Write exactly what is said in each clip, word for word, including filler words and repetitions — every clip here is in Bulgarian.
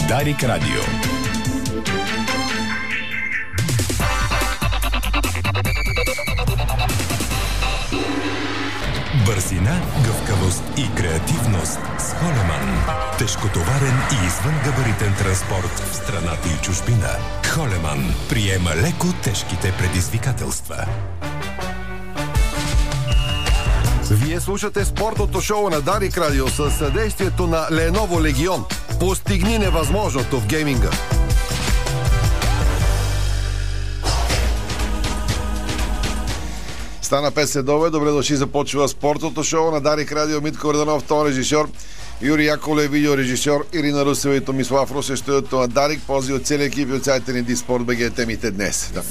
Дарик Радио. Бързина, гъвкавост и креативност с Холеман. Тежкотоварен и извънгабаритен транспорт в страната и чужбина. Холеман приема леко тежките предизвикателства. Вие слушате спортното шоу на Дарик Радио със съдействието на Lenovo Legion. Постигни невъзможното в гейминга. Стана пет следобед. Добре дошли, започва спортното шоу на Дарик Радио. Митко Орданов, тон режисьор, Юрий Яковлев, видеорежисьор, Ирина Русева и Томислав Русев, студиото на Дарик. Пози от целия екип и от сайта ни Диспорт БГ. Темите днес. Да.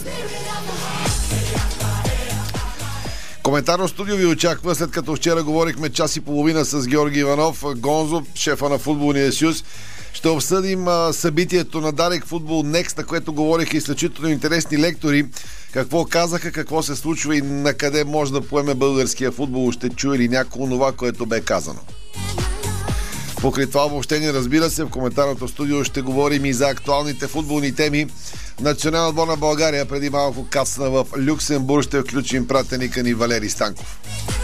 Коментарно студио ви очаква, след като вчера говорихме час и половина с Георги Иванов, Гонзо, шефа на Футболния съюз. Ще обсъдим а, събитието на Дарик Футбол Next, на което говориха изключително интересни лектори. Какво казаха, какво се случва и на къде може да поеме българския футбол. Ще чуе ли някой онова, което бе казано. Покрай това обобщение, разбира се, в коментарното студио ще говорим и за актуалните футболни теми. Национална отбор на България преди малко кацна в Люксембург. Ще включим пратеника ни Валери Станков.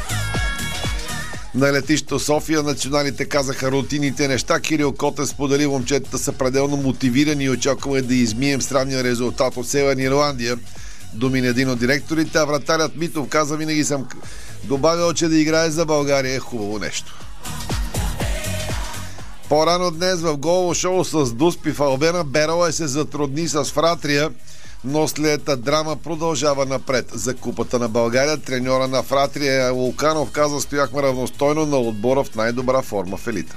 На летището София националите казаха рутинните неща. Кирил Котев сподели: момчетата са пределно мотивирани и очакваме да измием странния резултат от Северна Ирландия. Думи на един от директорите, а вратарят Митов каза: винаги съм добавил, че да играе за България е хубаво нещо. По-рано днес в голово шоу с Дуспи в Албена Бероя се затрудни с Фратрия, но след драма продължава напред. За Купата на България треньора на Фратрия Луканов каза: стояхме равностойно на отбора в най-добра форма в елита.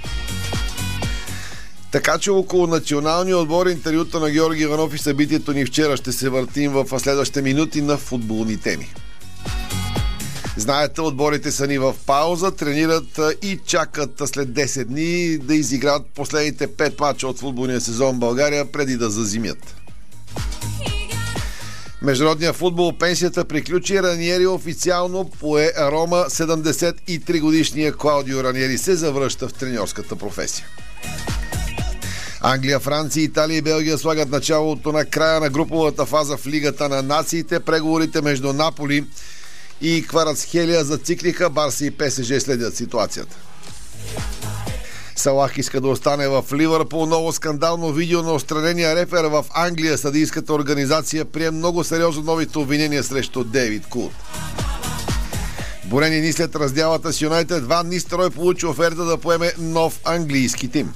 Така че около националния отбор, интервюта на Георги Иванов и събитието ни вчера ще се въртим в следващите минути на футболни теми. Знаете, отборите са ни в пауза, тренират и чакат след десет дни да изиграят последните пет мача от футболния сезон в България преди да зазимят. Международния футбол пенсията приключи. Раниери официално пое Рома. седемдесет и три годишния Клаудио Раниери се завръща в треньорската професия. Англия, Франция, Италия и Белгия слагат началото на края на груповата фаза в Лигата на нациите. Преговорите между Наполи и Кварацхелия зациклиха. Барса и ПСЖ следят ситуацията. Салах иска да остане в Ливърпул. Ново скандално видео на отстранения рефер в Англия. Съдийската организация прие много сериозно новите обвинения срещу Дейвид Култ. Борени ни след раздялата с Юнайтед, Ван Нистелрой получи оферта да поеме нов английски тим.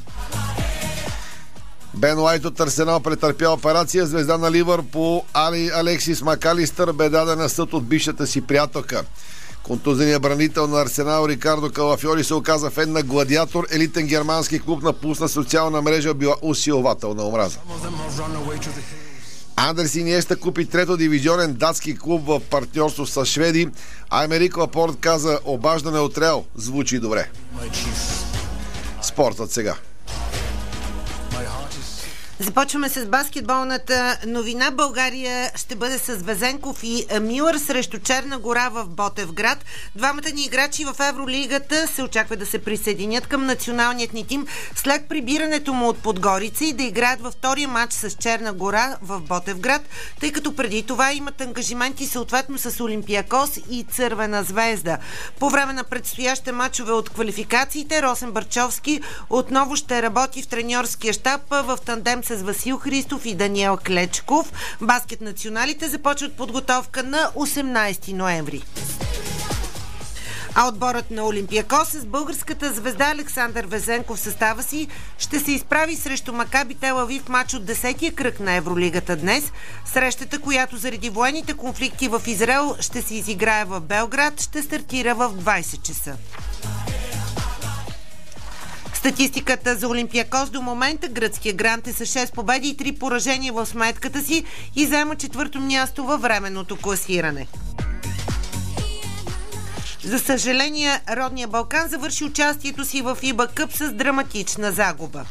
Бен Уайт от Арсенал претърпя операция. Звезда на Ливърпул Али Алексис Макалистър бе даден на съд от бившата си приятелка. Контузеният бранител на Арсенал Рикардо Калафиори се оказа фен на Гладиатор. Елитен германски клуб напусна социална мрежа, била усилвател на омраза. Андерс Иниеста купи трето дивизионен датски клуб в партньорство с шведи. а Емерик Лапорт каза: обаждане от Реал звучи добре. Спортът сега. Започваме с баскетболната новина. България ще бъде с Везенков и Милър срещу Черна гора в Ботевград. Двамата ни играчи в Евролигата се очаква да се присъединят към националният ни тим след прибирането му от Подгорица и да играят във втория матч с Черна гора в Ботевград, тъй като преди това имат ангажименти съответно с Олимпиакос и Цървена звезда. По време на предстоящите матчове от квалификациите Росен Барчовски отново ще работи в треньорския щаб в тандем с Васил Христов и Даниел Клечков. Баскет националите започват подготовка на осемнайсети ноември. А отборът на Олимпиакос с българската звезда Александър Везенков в състава си ще се изправи срещу Макаби Тел Авив в матч от десетия кръг на Евролигата днес. Срещата, която заради военните конфликти в Израел ще се изиграе в Белград, ще стартира в двайсет часа. Статистиката за Олимпиакос до момента: гръцкия грант е с шест победи и три поражения в сметката си и заема четвърто място във временното класиране. За съжаление, родния Балкан завърши участието си в ИБА Къп с драматична загуба.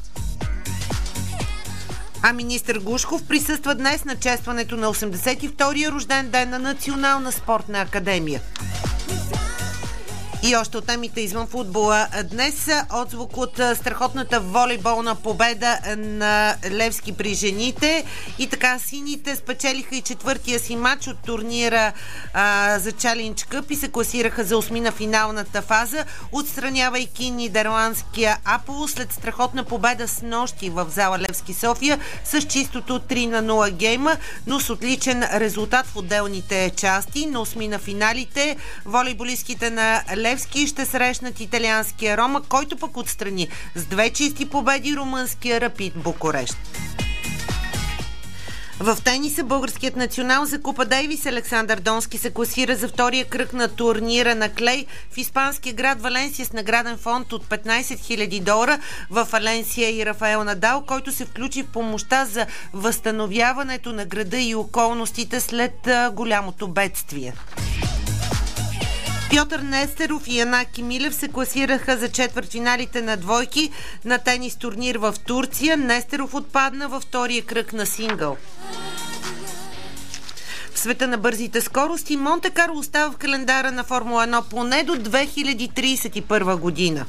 А министър Глушков присъства днес на честването на осемдесет и втория рожден ден на Национална спортна академия. И още от темите извън футбола. Днес отзвук от страхотната волейболна победа на Левски при жените. И така сините спечелиха и четвъртия си матч от турнира а, за Challenge Cup и се класираха за осми на финалната фаза, отстранявайки нидерландския Аполо след страхотна победа с нощи в зала Левски София с чистото три на нула гейма, но с отличен резултат в отделните части. На осми на финалите волейболистките на Левски ще срещнат италианския Рома, който пък отстрани с две чисти победи румънския Рапид Букурещ. В тениса българският национал за Купа Дейвис Александър Донски се класира за втория кръг на турнира на клей в испанския град Валенсия с награден фонд от петнайсет хиляди долара. В Валенсия и Рафаел Надал, който се включи в помощта за възстановяването на града и околностите след голямото бедствие. Пьотър Нестеров и Янаки Милев се класираха за четвъртфиналите на двойки на тенис турнир в Турция. Нестеров отпадна във втория кръг на сингъл. В света на бързите скорости Монте Карло остава в календара на Формула едно поне до две хиляди трийсет и първа година.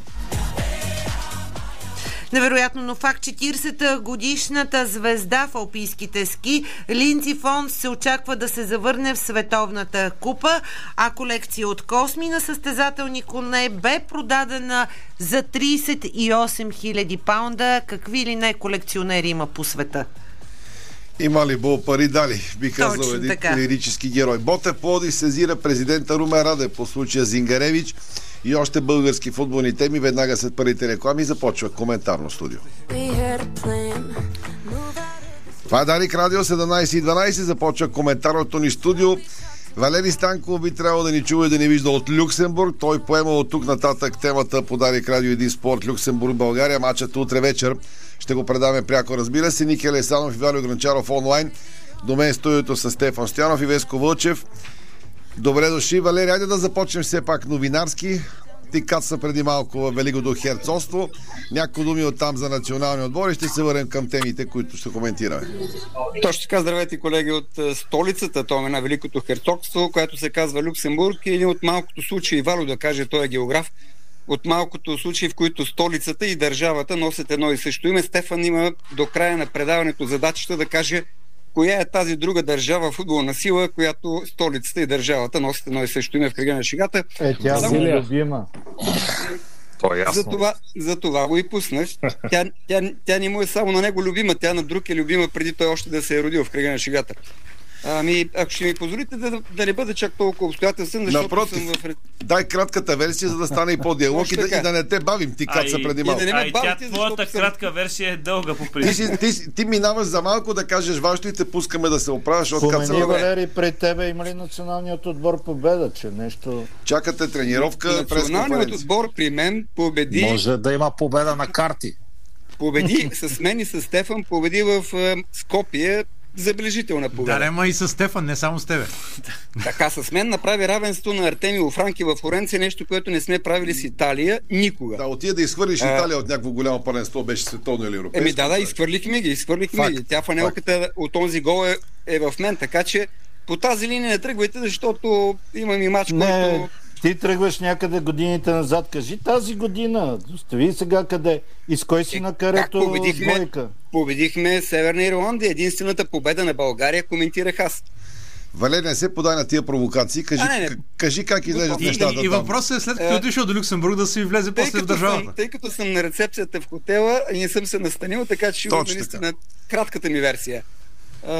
Невероятно, но факт, четирийсета годишната звезда в алпийските ски Линдси Вонс се очаква да се завърне в световната купа, а колекция от косми на състезателни коне бе продадена за трийсет и осем хиляди паунда. Какви ли не колекционери има по света? Има ли бол пари дали, би казал Точно един така. лирически герой. Ботев Пловдив сезира президента Румен Радев по случая Зингаревич и още български футболни теми. Веднага след първите реклами започва коментарно студио. Това е Дарик Радио, седемнайсет и дванайсет. Започва коментарното ни студио. Валери Станков би трябвало да ни чува и да ни вижда от Люксембург. Той поема от тук нататък темата по Дарик Радио един спорт Люксембург-България. Матчът утре вечер ще го предаваме пряко, разбира се. Ники Алесанов и Валио Гранчаров онлайн. До мен студиото с Стефан Стоянов и Веско Вълчев. Добре дошли, Валери. Айде да започнем все пак новинарски. Ти каца преди малко в Великото херцогство. Няколко думи от там за националния отбор и ще се върнем към темите, които ще коментираме. Точно така, здравейте колеги от столицата, това е на Великото херцогство, която се казва Люксембург, и един от малкото случаи, Валю да каже, той е географ, от малкото случаи, в които столицата и държавата носят едно и също име. Стефан има до края на предаването задачата да каже коя е тази друга държава футболна сила, която столицата и държавата носят едно и също име в кръга на шегата. Е, тя Само... е любима. То е ясно. За това, за това го и пуснаш. Тя, тя, тя не му е само на него любима, тя на друг е любима преди той още да се е родил в кръга на шегата. Ами, ако ще ми позволите да, да не бъда чак толкова обстоятелствен, защото Напротив, съм в... дай кратката версия, за да стане и по-диалог и да, и да не те бавим. Ти каца преди малко. да не ме А и тя, бавите, твоята защото съм- кратка версия е дълга по Ти, принцип. си, ти, си- ти минаваш за малко да кажеш вашето и те пускаме да се оправяш от каца. Спомени, Валери, пред тебе има ли националният отбор победа, че нещо... Чакате тренировка, Националният пресконференция. отбор при мен победи, Може да има победа на карти. победи с мен и с Стефан, победи в е, Скопие, забележителна победа. Да, ама и с Стефан, не само с тебе. Така, с мен направи равенство на Артемио Франки във Флоренция, нещо, което не сме правили с Италия никога. Да, отида да изхвърлиш А. Италия от някакво голямо първенство, беше световно или европейско. Еми да, да, изхвърлихме ги, изхвърлихме Факт. ги. Тя фанелката от този гол е, е в мен, така че по тази линия не тръгвайте, защото имам и мач, Не, който... ти тръгваш някъде годините назад. Кажи тази година. Остави сега къде. И с кой си Е, на как карето победихме? двойка? Победихме Северна Ирландия. Единствената победа на България, коментирах аз. Валери, не се подай на тия провокации. Кажи, А, не, не. к- кажи как изглеждат И- И, нещата и, и там. въпросът е след като Е. е отишъл до Люксембург да си влезе Тъй после в като, съм, държавата. тъй като съм на рецепцията в хотела и не съм се настанил, така че ще Точно бъде наистина кратката ми версия. А,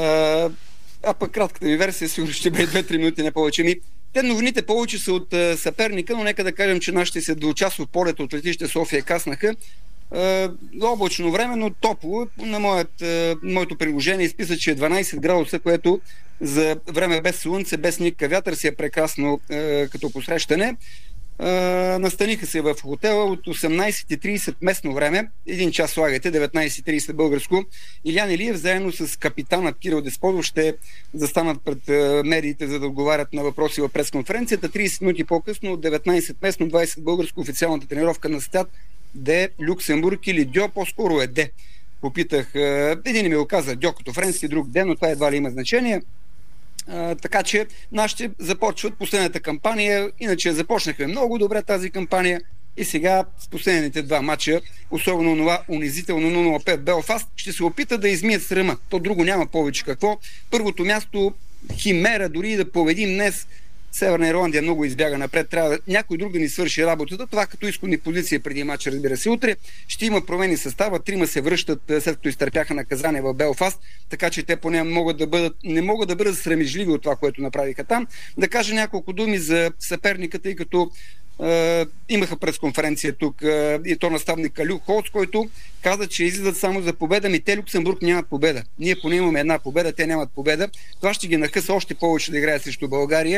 а пък кратката ми версия сигурно ще бъде две-три минути, не повече. Ми, те новините повече са от а, съперника, но нека да кажем, че нашите се двучасов полет от летище София каснаха. А, облачно време, но топло. На моят, а, моето приложение изписа, че е дванайсет градуса, което за време без слънце, без никакъв вятър си е прекрасно а, като посрещане. Uh, настаниха се в хотела от осемнайсет и трийсет местно време, един час слагате, деветнайсет и трийсет българско. Илян Илиев заедно с капитанът Кирил Десподов ще застанат пред uh, медиите, за да отговарят на въпроси в пресконференцията. трийсет минути по-късно от деветнайсет местно, двайсет българско, официалната тренировка на стад Де Люксембург или Дьо, по-скоро е Де. Попитах, uh, един ми го каза Дьо като френски, друг Де, но това едва ли има значение. А, така че нашите започват последната кампания, иначе започнахме много добре тази кампания и сега с последните два матча, особено това унизително нула нула пет Белфаст, ще се опита да измият срама. То друго няма повече какво. Първото място, химера, дори да победим днес, Северна Ирландия много избяга напред, трябва да някой друг да ни свърши работата. Това като изходни позиции преди матча, разбира се. Утре ще има промени състава, трима се връщат след като изтърпяха наказание в Белфаст, така че те поне могат да бъдат, не могат да бъдат срамежливи от това, което направиха там. Да кажа няколко думи за съперника, тъй като е, имаха пресконференция тук е, и то наставника Люк Холц, който каза, че излизат само за победа. Ми те Люксембург нямат победа. Ние поне имаме една победа, те нямат победа. Това ще ги накъса още повече да играят срещу България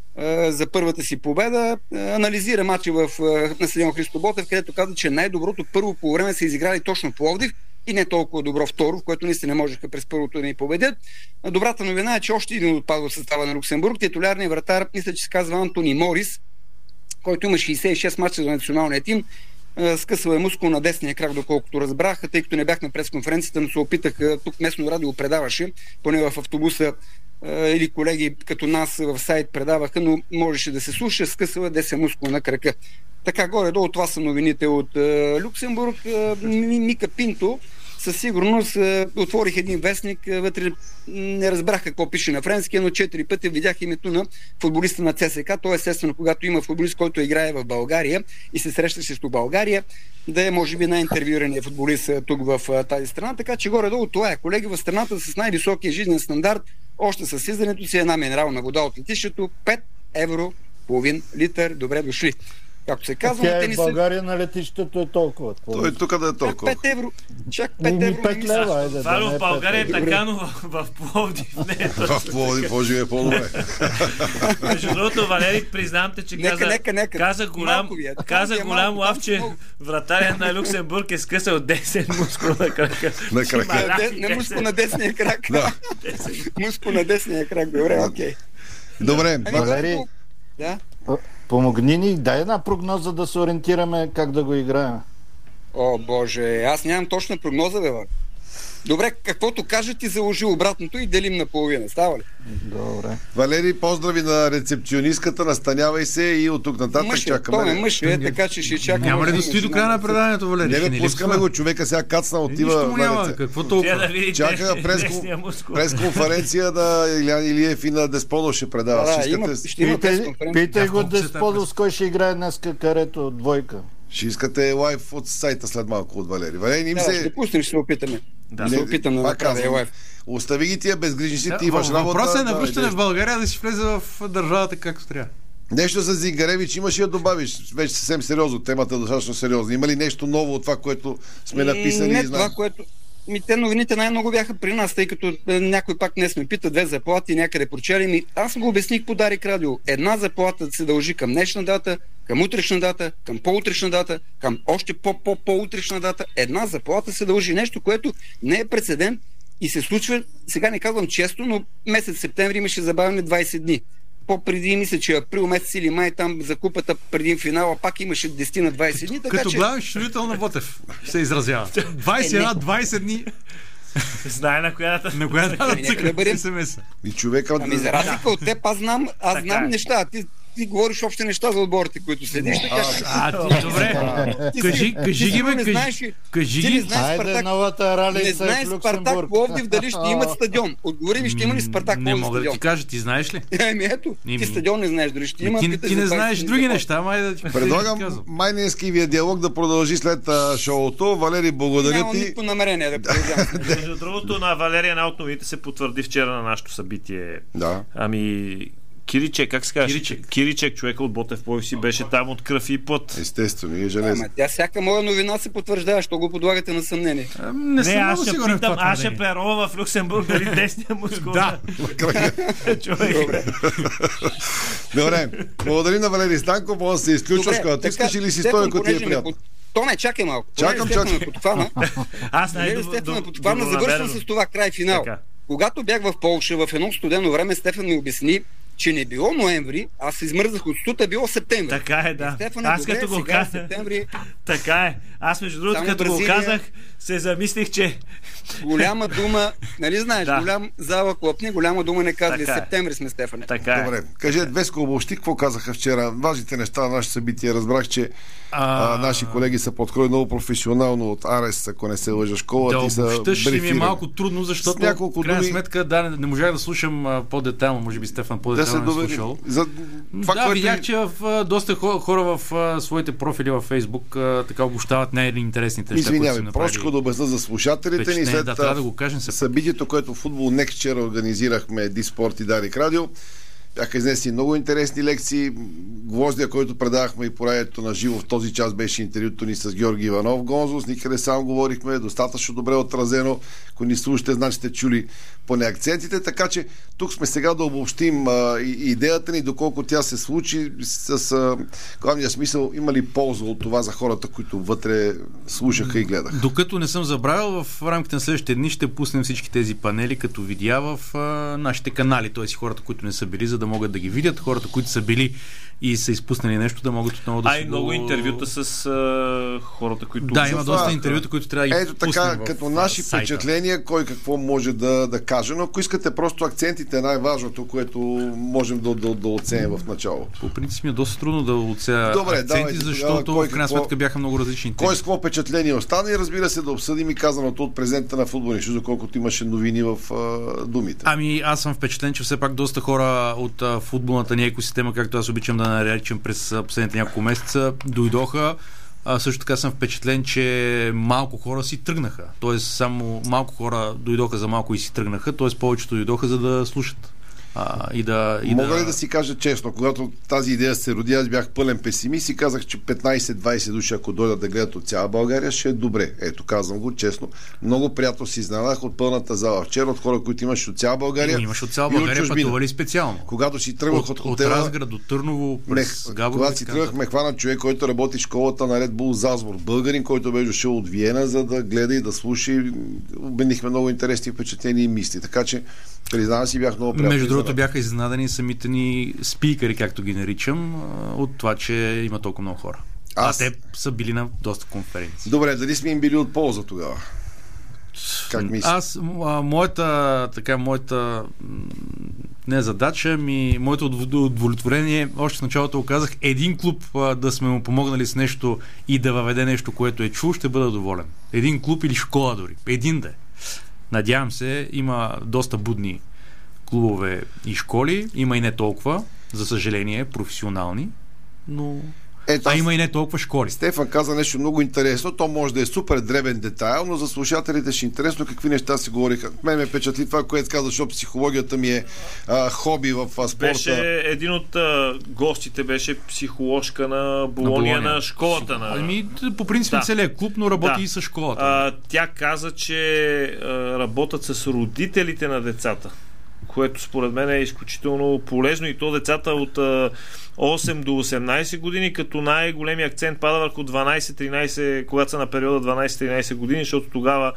за първата си победа. Анализира матча в на стадион Христо Ботев, където каза, че най-доброто първо по време са изиграли точно Пловдив и не толкова добро второ, в което наистина можеха през първото да ни победят. Добрата новина е, че още един отпадва в състава на Люксембург. Титулярният вратар, мисля, че се казва Антони Морис, който има шейсет и шест мача за националния тим. Скъсва е мускул на десния крак, доколкото разбраха, тъй като не бях на пресконференцията, но се опитах, тук местно радио предаваше, поне в автобуса, или колеги като нас в сайт предаваха, но можеше да се слуша, скъсва десен мускул на крака. Така, горе-долу това са новините от е, Люксембург. Е, Мика Пинто със сигурност е, отворих един вестник, е, вътре не разбрах какво пише на френски, но четири пъти видях името на футболиста на ЦСКА. То естествено, когато има футболист, който играе в България и се среща срещу България, да е може би най-интервюираният футболист тук в е, тази страна. Така че горе-долу това е. Колеги, в страната с най-високия жизнен стандарт, още с излизането си една минерална вода от летището, пет евро половин литър. Добре дошли. Както се казва, тя те е ни в България на летището е толкова. Той тук да е толкова. пет евро. Чак пет евро. пет лева, айде. Валю, Да, в България е така, но в, в Пловдив не е точно. В Пловдив може е по-добре. Между другото, Валери, признам те, че Нека, каза, нека, нека. каза голям, Малко ви е. каза Там ви е голям малко, лав, там че много. вратаря на Люксембург е скъсал десет мускула на крака. На крака. Маляки, Не, не мускул на десния крак. Да. Мускул на десния крак. Добре, окей. Добре. Ами, Валери, Да. помогни ни, дай една прогноза да се ориентираме как да го играем. О, Боже, аз нямам точна прогноза, бе. Добре, каквото кажа ти заложи обратното и делим на половина. Става ли? Добре. Валери, поздрави на рецепционистката, настанявай се и от тук нататък Мъж е, чакаме. той е мъж, е, така че ще чакаме. Няма ли да стои до края на преданието, Валери? Не, Ще бе, ни пускаме липсва. го, човека сега кацна, отива Нищо му на няма, рецеп- какво Тя да толкова? види Чака през, десния мускул. през конференция да Илян Илиев и на Десподов ще предава. Да, ще, има, искате, ще има Питай, пресконференция. питай Да, го колко се Десподов, тапа. с кой ще играе днес карето двойка. ще искате лайв от сайта след малко от Валери. Валери, им Да, ще се... пустим, ще се опитаме. Да. Да, се опитам да пак направя казвам, лайв. Остави ги тия безгрижници, ти Да, имаш работа. Въпросът е на да, връщане идеш. в България да си влезе в държавата както трябва. Нещо за Зингаревич имаш и да добавиш. Вече съвсем сериозно. Темата е достатъчно сериозна. Има ли нещо ново от това, което сме написали? Не, и знаем? това, което... Ми, те новините най-много бяха при нас, тъй като е, някой пак днес ме пита две заплати, някъде прочели ми. Аз го обясних по Дарик Радио. Една заплата се дължи към днешна дата, към утрешна дата, към по-утрешна дата, към още по-по-по-утрешна дата. Една заплата се дължи. Нещо, което не е прецедент и се случва, сега не казвам често, но месец септември имаше забавяне двайсет дни. По-преди, мисля, че април месец или май там за купата преди финала пак имаше десет на двайсет дни. Така, Като че... главен счетоводител на Ботев се изразява. двайсет и едно двайсет дни Знае на коя дата. на коя дата нека да цъкат бъдем- ес-ем-еса. И човека... Ами за разлика от теб, аз знам, аз Така знам е. неща. А ти, ти говориш общи неща за отборите, които следиш. Така, че- А, ти, добре. ти Кажи, си- кажи ти ги, сигурно бе, не кажи- знаеш ли- кажи ти не ги. знаеш Айде, Спартак, новата не ралица е знаеш в Спартак Люксембург. Пловдив дали ще имат стадион. Отговори ми, ще има ли Спартак Не Пловдив мога да стадион? ти кажа, ти знаеш ли? Еми ето, Еми. ти стадион не знаеш дали ще Ами има. Ти, питай ти за не двайсет знаеш дни други заплата. неща, май да ти Предлагам казвам. майнинския диалог да продължи след а, шоуто. Валери, благодаря Нямам ти. никакво намерение да продължавам. Между другото, на Валерия една от новините се потвърди вчера на нашето събитие. Да. Ами, Киричек, как се казва? Киричек. Киричек, човека от Ботев Пловдив си беше там от кръв и път. Естествено, и е железно. Ама тя всяка моя новина се потвърждава, що го подлагате на съмнение. А, Не съм Не, много аз ще сигурен в питам, това аз ще твърдение. перова в Люксембург, дали десния мускул. Да. Човек. Добре. Добре. Благодарим на Валери Станков. Може да се изключваш, Добре, когато искаш или си Стефан, стоя, ако ти е понеже ме приятно. под- Томе, чакай малко. Чакам, Понеже Стефан чакам. ме подхвана. Аз Понеже най Стефан ме подхвана, завършвам с това край финал. Така. Когато бях в Полша в едно студено време, Стефан ми обясни, че не било ноември, аз се измързах от стута, било септември. Така е, да. Стефан, Аз добре, като го сега е каза. септември, Така е. Аз между другото, Само като Бразилия... го казах, се замислих, че... Голяма дума, нали знаеш, да. Голям зала клопни, голяма дума не казва. Така Септември сме, Стефане. Така е. Добре, кажете, Веско, обобщи какво казаха вчера. Важните неща на нашите събития. Разбрах, че а... А, наши колеги са подходили много професионално от Арес, ако не се лъжа школата. Да, и са обобщаш ми е брифирани. малко трудно, защото в крайна думи... сметка да, не, не можах да слушам а, по-детайлно, може би Стефан по-детайлно да не слушал. За... Това, да, което... видях, че в, а, доста хора в а, своите профили във Фейсбук а, така обобщават най-интересните неща, които са направили. Просто да обясня за слушателите ни след да, трябва да го кажем се събитието, което Футбол Next вчера организирахме Диспорт и Дарик Радио. Бяха изнесли много интересни лекции. Гвоздия, който предавахме и по радиото на живо в този час, беше интервюто ни с Георги Иванов. Гонзо, с никъде сам говорихме, достатъчно добре отразено. Ако ни слушате, значи сте чули поне акцентите, така че тук сме сега да обобщим а, идеята ни, доколко тя се случи с а, главния смисъл, има ли полза от това за хората, които вътре слушаха и гледаха. Докато не съм забравил, в рамките на следващите дни ще пуснем всички тези панели като видеа в а, нашите канали, т.е. хората, които не са били, за да могат да ги видят, хората, които са били и са изпуснали нещо, да могат отново да а се... А и много го... интервюта с а, хората, които... Да, има доста интервюта, които трябва да ги Ето така, в, като в, наши в сайта. впечатления, кой какво може да, да каже, но ако искате просто акцентите е най-важното, което можем да, да, да оценим в началото. По принцип ми е доста трудно да оценя Добре, акценти, давайте, защото кой в крайна какво, сметка бяха много различни. Кой с какво впечатление остана и разбира се да обсъдим и казаното от президента на Футболния съюз, доколкото имаше новини в а, думите. Ами аз съм впечатлен, че все пак доста хора от а, футболната ни екосистема, както аз обичам да наречем през а, последните няколко месеца, дойдоха. А, също така съм впечатлен, че малко хора си тръгнаха. Тоест само малко хора дойдоха за малко и си тръгнаха, т.е. повечето дойдоха за да слушат. А, и да, и Мога да... ли да си кажа честно, когато тази идея се роди, аз бях пълен песимист и казах, че петнайсет-двайсет души, ако дойдат да гледат от цяла България, ще е добре. Ето, казвам го честно. Много приятно си изненадах от пълната зала вчера, от хора, които имаш от цяла България. И имаш от цяла България, пътували специално. Когато си тръгвах от, от хотела... От Разград до Търново, през Габрово. Когато си тръгвах, ме хвана човек, който работи в школата на Red Bull Залцбург. Българин, който беше дошъл от Виена, за да гледа и да слуша. Обменихме много интересни впечатления и мисли. Така че, признавам си, бях много приятно. Между другото, бяха изненадани самите ни спикъри, както ги наричам, от това, че има толкова много хора. Аз... А те са били на доста конференции. Добре, дали сме им били от полза тогава? Как мислиш? Аз, а, моята, така, моята не задача, ми, моето удовлетворение, още в началото го казах, един клуб а, да сме му помогнали с нещо и да въведе нещо, което е чул, ще бъда доволен. Един клуб или школа дори. Един да е. Надявам се, има доста будни клубове и школи, има и не толкова, за съжаление, професионални, но... Ето, а има и не толкова школи. Стефан каза нещо много интересно. То може да е супер дребен детайл, но за слушателите ще е интересно какви неща се говориха. Мен ме впечатли това, което каза, защото психологията ми е а, хоби в а, спорта. Беше един от а, гостите, беше психоложка на Болония, на, на школата. На... Ами, по принцип да. Целият клуб, но работи да. И с школата. А, тя каза, че а, работят с родителите на децата, което според мен е изключително полезно и то децата от а, осем до осемнайсет години, като най-големи акцент пада върху дванайсет-тринайсет, когато са на периода дванайсет-тринайсет години, защото тогава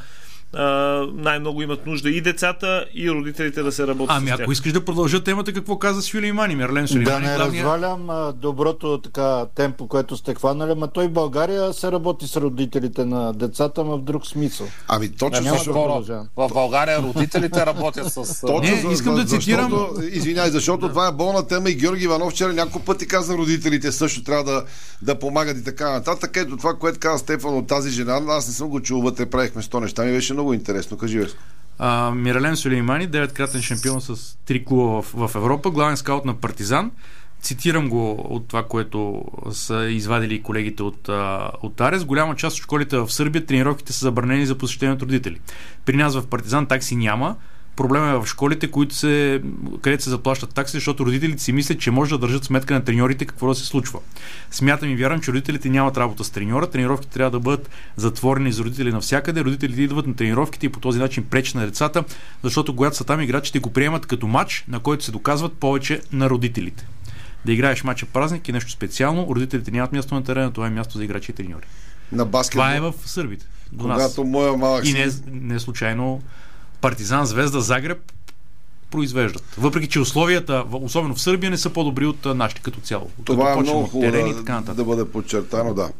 Uh, най-много имат нужда и децата, и родителите да се работят ами, с тях. Ако искаш да продължа темата, какво каза Сюлеймани? Мерлен Сюлеймани. Да не главния... развалям а, доброто така темпо, което сте хванали, ма той в България се работи с родителите на децата, ма в друг смисъл. Ами точно да, защото... В България родителите работят с... Точно, не, за, искам за, да цитирам... Защото, извиняй, защото това е болна тема и Георги Иванов вчера няколко пъти каза, родителите също трябва да, да помагат и така нататък. Ето това, което каза Стефан от тази жена, аз не съм го чул, вътре правихме сто неща, ми беше много интересно. Кажи, Веско. Мирален Сюлеймани, деветкратен шампион с три клуба в, в Европа, главен скаут на Партизан. Цитирам го от това, което са извадили колегите от, от Арес. Голяма част от школите в Сърбия тренировките са забранени за посещение от родители. При нас в Партизан такси няма. Проблема е в школите, които се, където се заплащат такси, защото родителите си мислят, че може да държат сметка на треньорите какво да се случва. Смятам и вярвам, че родителите нямат работа с треньора. Тренировките трябва да бъдат затворени за родители навсякъде. Родителите идват на тренировките и по този начин пречат на децата, защото когато са там, играчите го приемат като матч, на който се доказват повече на родителите. Да играеш матча празник е нещо специално. Родителите нямат място на терена, това е място за играчи и треньори. На баскетбол. Това е в Сърбите. До когато нас. Моя малък... И не, не случайно Партизан, Звезда, Загреб произвеждат. Въпреки че условията, особено в Сърбия, не са по-добри от нашите като цяло. Това като е много хубаво да, да, да бъде подчертано, да.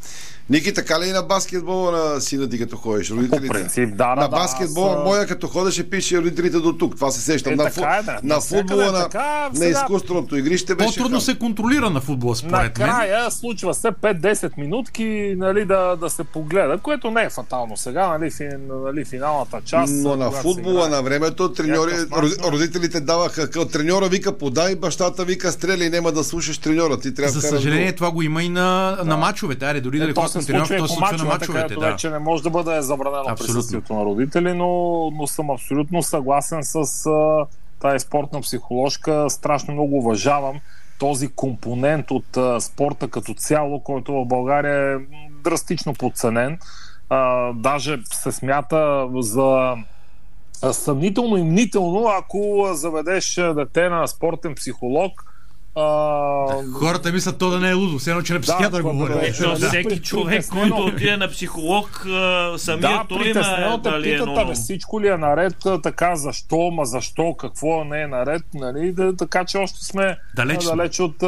Ники, така ли и на баскетбола на сина ти като ходиш? Родителите? По принцип, да, да, на да, баскетбола аз... моя като ходеше пише родителите до тук. Това се сещам. Е, на, така фу... е, да. на футбола, на, така, на сега... изкуственото игрище беше По-трудно хам. се контролира на футбола, според мен. Накрая случва се пет-десет минутки, нали, да, да се погледа, което не е фатално сега, нали, фи, нали финалната част. Но на футбола на времето треньори, родителите даваха, като треньора вика подай, бащата вика стреля и няма да слушаш треньора. Ти трябва За да съжаление, това го има и на, Да. на мачовете. Аре, дори да Е, ходят то на се тренировка, случва и то по се случва на мачовете, мачовете. където Да. вече не може да бъде забранено Абсолютно. присъствието на родители, но, но съм абсолютно съгласен с а, тая спортна психоложка. Страшно много уважавам този компонент от а, спорта като цяло, който в България е драстично подценен. А, даже се смята за а, съмнително и мнително, ако заведеш дете на спортен психолог. А... Хората мислят то да не е лудо, все едно, че на психиатър да, говори. да, Ето, да, всеки при- човек, притеснено. който отиде на психолог, а, самия Да, той има притеснено те дали е питат, много. абе, всичко ли е наред, така, защо, ма защо, какво не е наред, нали, да, така че още сме Далеч сме. далеч от а,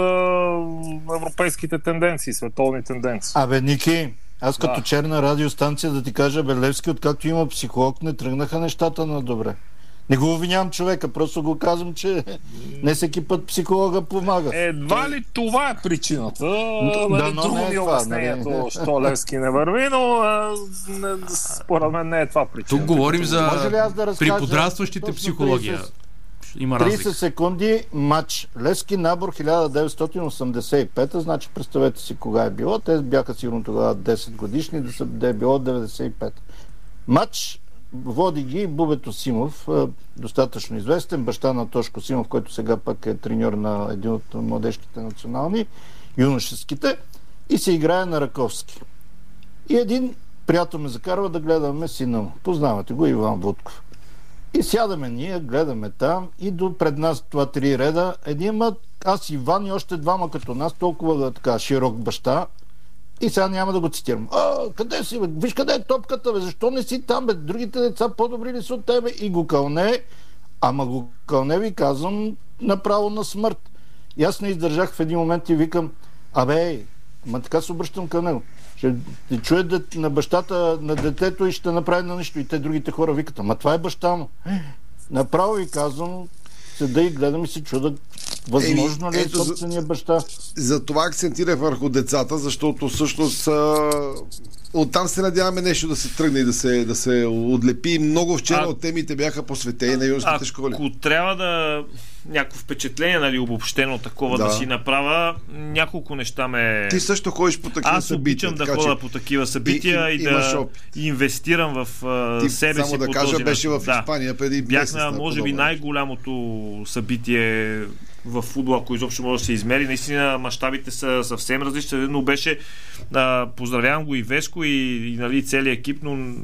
европейските тенденции, световни тенденции. Абе, Ники, аз като Да. черна радиостанция да ти кажа, бе, Левски, откакто има психолог, не тръгнаха нещата на добре. Не го обвинявам човека, просто го казвам, че не всеки път психолога помага. Едва ли това е причината? Да, Нали, но друго не е ми е това, обяснението, нали? що Левски не върви, но а, не, според мен не е това причината. Тук говорим за Може ли аз да разкажа при подрастващите точно психология. трийсет Има разлика. трийсет секунди матч. Левски набор хиляда деветстотин осемдесет и пета, значи представете си кога е било. Те бяха сигурно тогава десет годишни, да, са, да е било деветдесет и пета. Матч води ги Бубето Симов, достатъчно известен, баща на Тошко Симов, който сега пък е треньор на един от младежките национални, юношеските, и се играе на Раковски. И един приятел ме закарва да гледаме сина му. Познавате го, Иван Будков. И сядаме ние, гледаме там и до пред нас това три реда. Един има аз, Иван и още двама като нас, толкова така широк баща. И сега няма да го цитирам. А, къде си, бе? Виж къде е топката, бе? Защо не си там, бе? Другите деца по-добри ли са от тебе? И го кълне. Ама го кълне, ви казвам, направо на смърт. И аз не издържах в един момент и викам, абе, ма така се обръщам към него. Ще те чуе дет, на бащата на детето и ще направи на нещо. И те другите хора викат, ама това е баща му. Направо ви казвам, седа и гледам и се чуда, възможно ли е ето за- собствения баща. Затова акцентирах върху децата, защото всъщност а, оттам се надяваме нещо да се тръгне и да се, да се отлепи. Много вчера А- от темите бяха посветени на юношеските школи. Ако трябва да някакво впечатление, нали, обобщено такова да, Да. да си направя, няколко неща ме... Ти също ходиш по такива Аз събития. обичам да така ходя че по такива събития и- и, и- имаш да опит. инвестирам в а, Ти, себе си само да по кажа, този беше начин. в Да. Испания преди Бях месец. на, може би, подобно. най-голямото събитие в футбола, ако изобщо може да се измери. Наистина мащабите са съвсем различни, но беше... А, поздравявам го и Веско, и, и нали, целият екип, но м,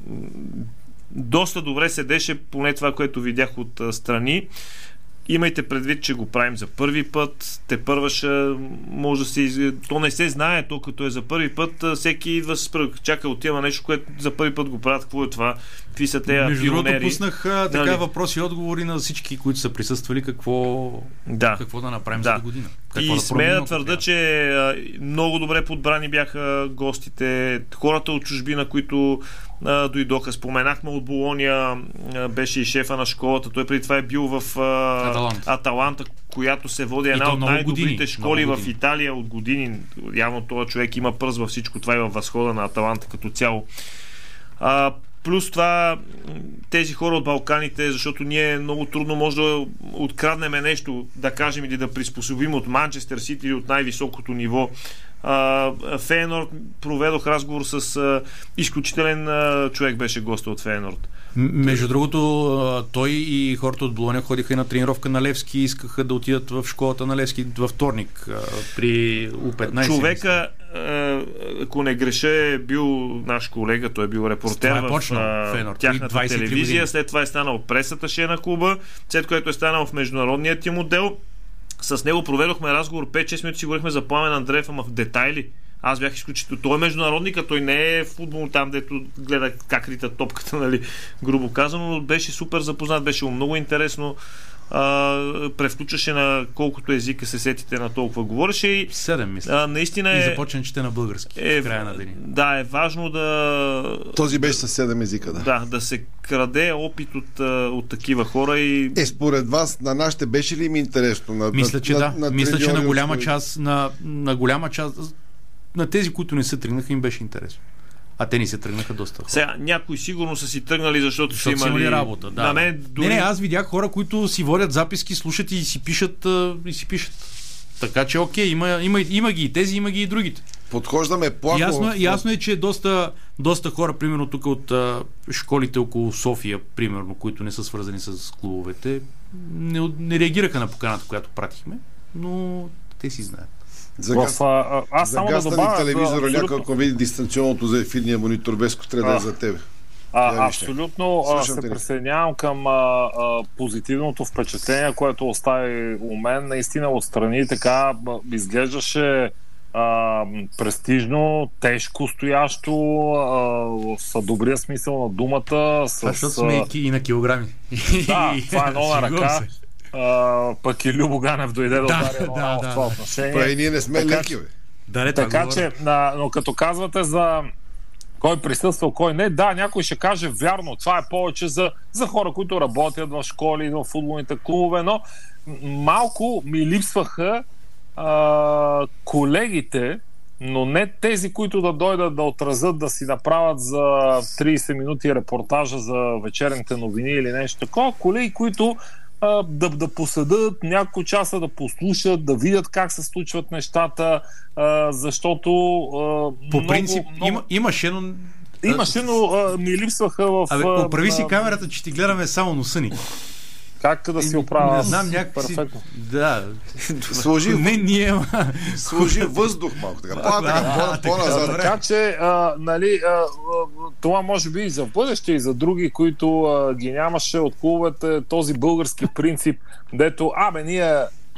доста добре седеше поне това, което видях от а, страни. Имайте предвид, че го правим за първи път. Те първа ще може да се... из- То не се знае, то като е за първи път, а, всеки идва с прък. Чака, отива нещо, което за първи път го правят. Какво е това? Какви са те Между другото, пионери? пуснах а, така Нали? въпроси и отговори на всички, които са присъствали, какво Да. какво да направим Да. за до година. Какво И да смея променим, да твърда, ако че а, много добре подбрани бяха гостите, хората от чужбина, които а, дойдоха. Споменахме от Болония, а, беше и шефа на школата. Той преди това е бил в а, Аталанта. Аталанта, която се води И една то от много най-добрите години, школи много в години. Италия от години. Явно този човек има пръст във всичко това и във възхода на Аталанта като цяло. А, плюс това тези хора от Балканите, защото ние много трудно може да откраднем нещо, да кажем, или да приспособим от Манчестър Сити или от най-високото ниво. Uh, Фейнорд, проведох разговор с uh, изключителен uh, човек, беше госта от Фейнорд. М- Между другото, а, той и хората от Болония ходиха и на тренировка на Левски и искаха да отидат в школата на Левски във вторник а, при У петнайсет. Човека, а, ако не греша, е бил наш колега, той е бил репортер това е в почнал, а, Фейнорд, тяхната двайсет и три телевизия, години. след това е станал пресаташе на клуба, след което е станал в международния ти отдел. С него проведохме разговор пет-шест минути, си говорихме за Пламен Андреев, ама в детайли. Аз бях изключително. Той е международник, а той не е футбол там, дето гледа как рита топката, нали, грубо казано, но беше супер запознат, беше му много интересно. а, превключваше на колкото езика се сетите, на толкова говореше и Седем, мисля. а, наистина е... И започна чете на български е, в края на деня. Да, е важно да... Този беше със седем езика, да. Да, да се краде опит от, от такива хора и... Е, според вас, на нашите беше ли им интересно? На, Мисля, че на, да. На, на Мисля, че на голяма от... част на, на голяма част на тези, които не се тръгнаха, им беше интересно. А те ни се тръгнаха доста хора. Сега, някои сигурно са си тръгнали, защото, защото са имали... имали работа. Да. На мен дори... Не, не, аз видях хора, които си водят записки, слушат и си пишат, и си пишат. Така че, окей, има, има, има ги и тези, има ги и другите. Подхождаме плахо. Ясно, ясно е, че доста, доста хора, примерно тук от а, школите около София, примерно, които не са свързани с клубовете, не, не реагираха на поканата, която пратихме, но те си знаят. Загас... В, а, аз само да добавя... телевизора, абсолютно... някой, ако види дистанционното за ефирния монитор, Веско, трябва да е за тебе. А, абсолютно а, се те. присъединявам към а, а, позитивното впечатление, което остави у мен. Наистина отстрани така изглеждаше а, престижно, тежко стоящо, а, в добрия смисъл на думата. С, защото сме и, и на килограми. Да, това е едно на ръка. Uh, пък и Любо Ганев дойде да удари едно да, в да, това да. отношение. Па и ние не сме така, леки, бе. Да, не, така че, а, но като казвате за кой присъства, кой не, да, някой ще каже вярно, това е повече за, за хора, които работят в школи, в футболните клубове, но малко ми липсваха а, колегите, но не тези, които да дойдат да отразят, да си направят за трийсет минути репортажа за вечерните новини или нещо такова. Колеги, които а, да, да поседат няколко часа, да послушат, да видят как се случват нещата, а, защото а, по много, принцип много... има, имаше, но... Имаше, но а, ми липсваха в... Абе, оправи си а, камерата, че ти гледаме само носа ни. Как да си оправя? Не знам, някакси... Перфектно. Да. Сложи, Не, ние... сложи въздух малко. Така, по, така, по, по-назад. Така че, а, нали, а, а, това може би и за бъдеще, и за други, които а, ги нямаше от клубовете, този български принцип, дето, абе, ние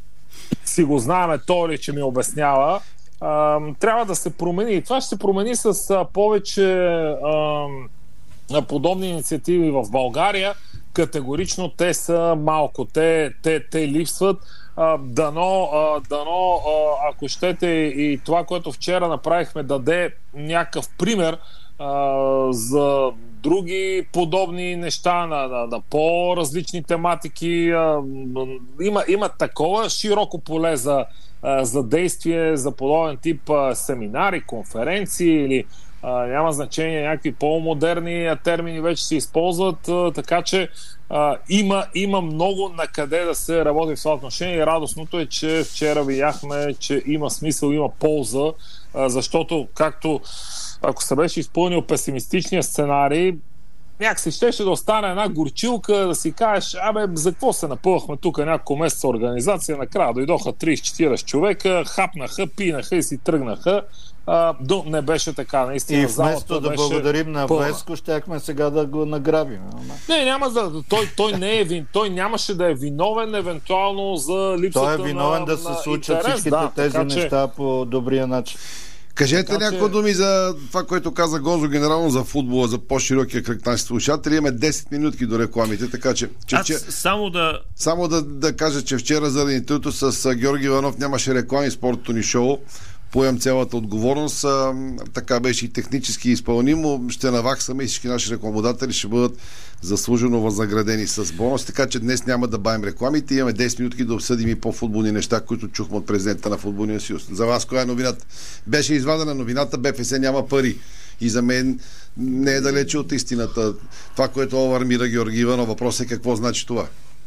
си го знаеме, той ли, че ми обяснява, а, трябва да се промени. И това ще се промени с а, повече а, подобни инициативи в България. Категорично те са малко, те, те, те липсват. А, дано, а, дано а, ако щете, и това, което вчера направихме, даде някакъв пример а, за други подобни неща на, на, на по-различни тематики. А, има, има такова широко поле за, а, за действие, за подобен тип а, семинари, конференции или Uh, няма значение, някакви по-модерни термини вече се използват, uh, така че uh, има, има много на къде да се работи в това отношение и радостното е, че вчера видяхме, че има смисъл, има полза, uh, защото както ако се беше изпълнил песимистичния сценарий, някакси щеше да остане една горчилка, да си кажеш, абе, за какво се напълвахме тук няколко месеца организация, накрая дойдоха трийсет-четирийсет човека, хапнаха, пинаха и си тръгнаха. А, до, не беше така, наистина. И вместо да беше благодарим на пълна. Веско, щяхме сега да го награбим. Не, няма да. Той, той, не е вин, той нямаше да е виновен евентуално за липсата на Той е виновен на, да се на случат интерес, всичките да, тези така, неща че... по добрия начин. Кажете така, някакво че... думи за това, което каза Гонзо генерално за футбола, за по-широкия кръг наши слушатели. Имаме десет минутки до рекламите, така че... че Аз че... само да... Само да, да кажа, че вчера заради интервюто с Георги Иванов нямаше реклами, спортното ни шоу. Поем цялата отговорност. А, така беше и технически изпълнимо. Ще наваксаме и всички наши рекламодатели ще бъдат заслужено възнаградени с бонус. Така че днес няма да бавим рекламите. Имаме десет минутки да обсъдим и по-футболни неща, които чухме от президента на Футболния съюз. За вас коя е новината? Беше извадена новината, БФС няма пари. И за мен не е далече от истината. Това, което алармира Георги Иванов. Въпросът е какво значи това?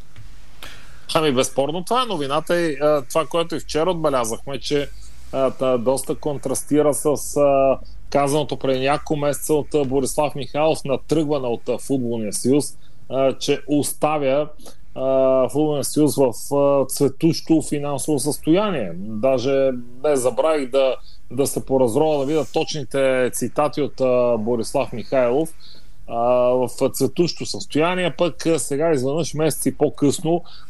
Ами безспорно това е новината и а, това, което и вчера отбелязахме, че а, та, доста контрастира с а, казаното преди няколко месеца от а, Борислав Михайлов на тръгване от а, Футболния съюз, а, че оставя а, Футболния съюз в а, цветущо финансово състояние. Даже не забравих да, да се поразрова да видя точните цитати от а, Борислав Михайлов. Uh, в цветущо състояние, пък сега изведнъж месеци по-късно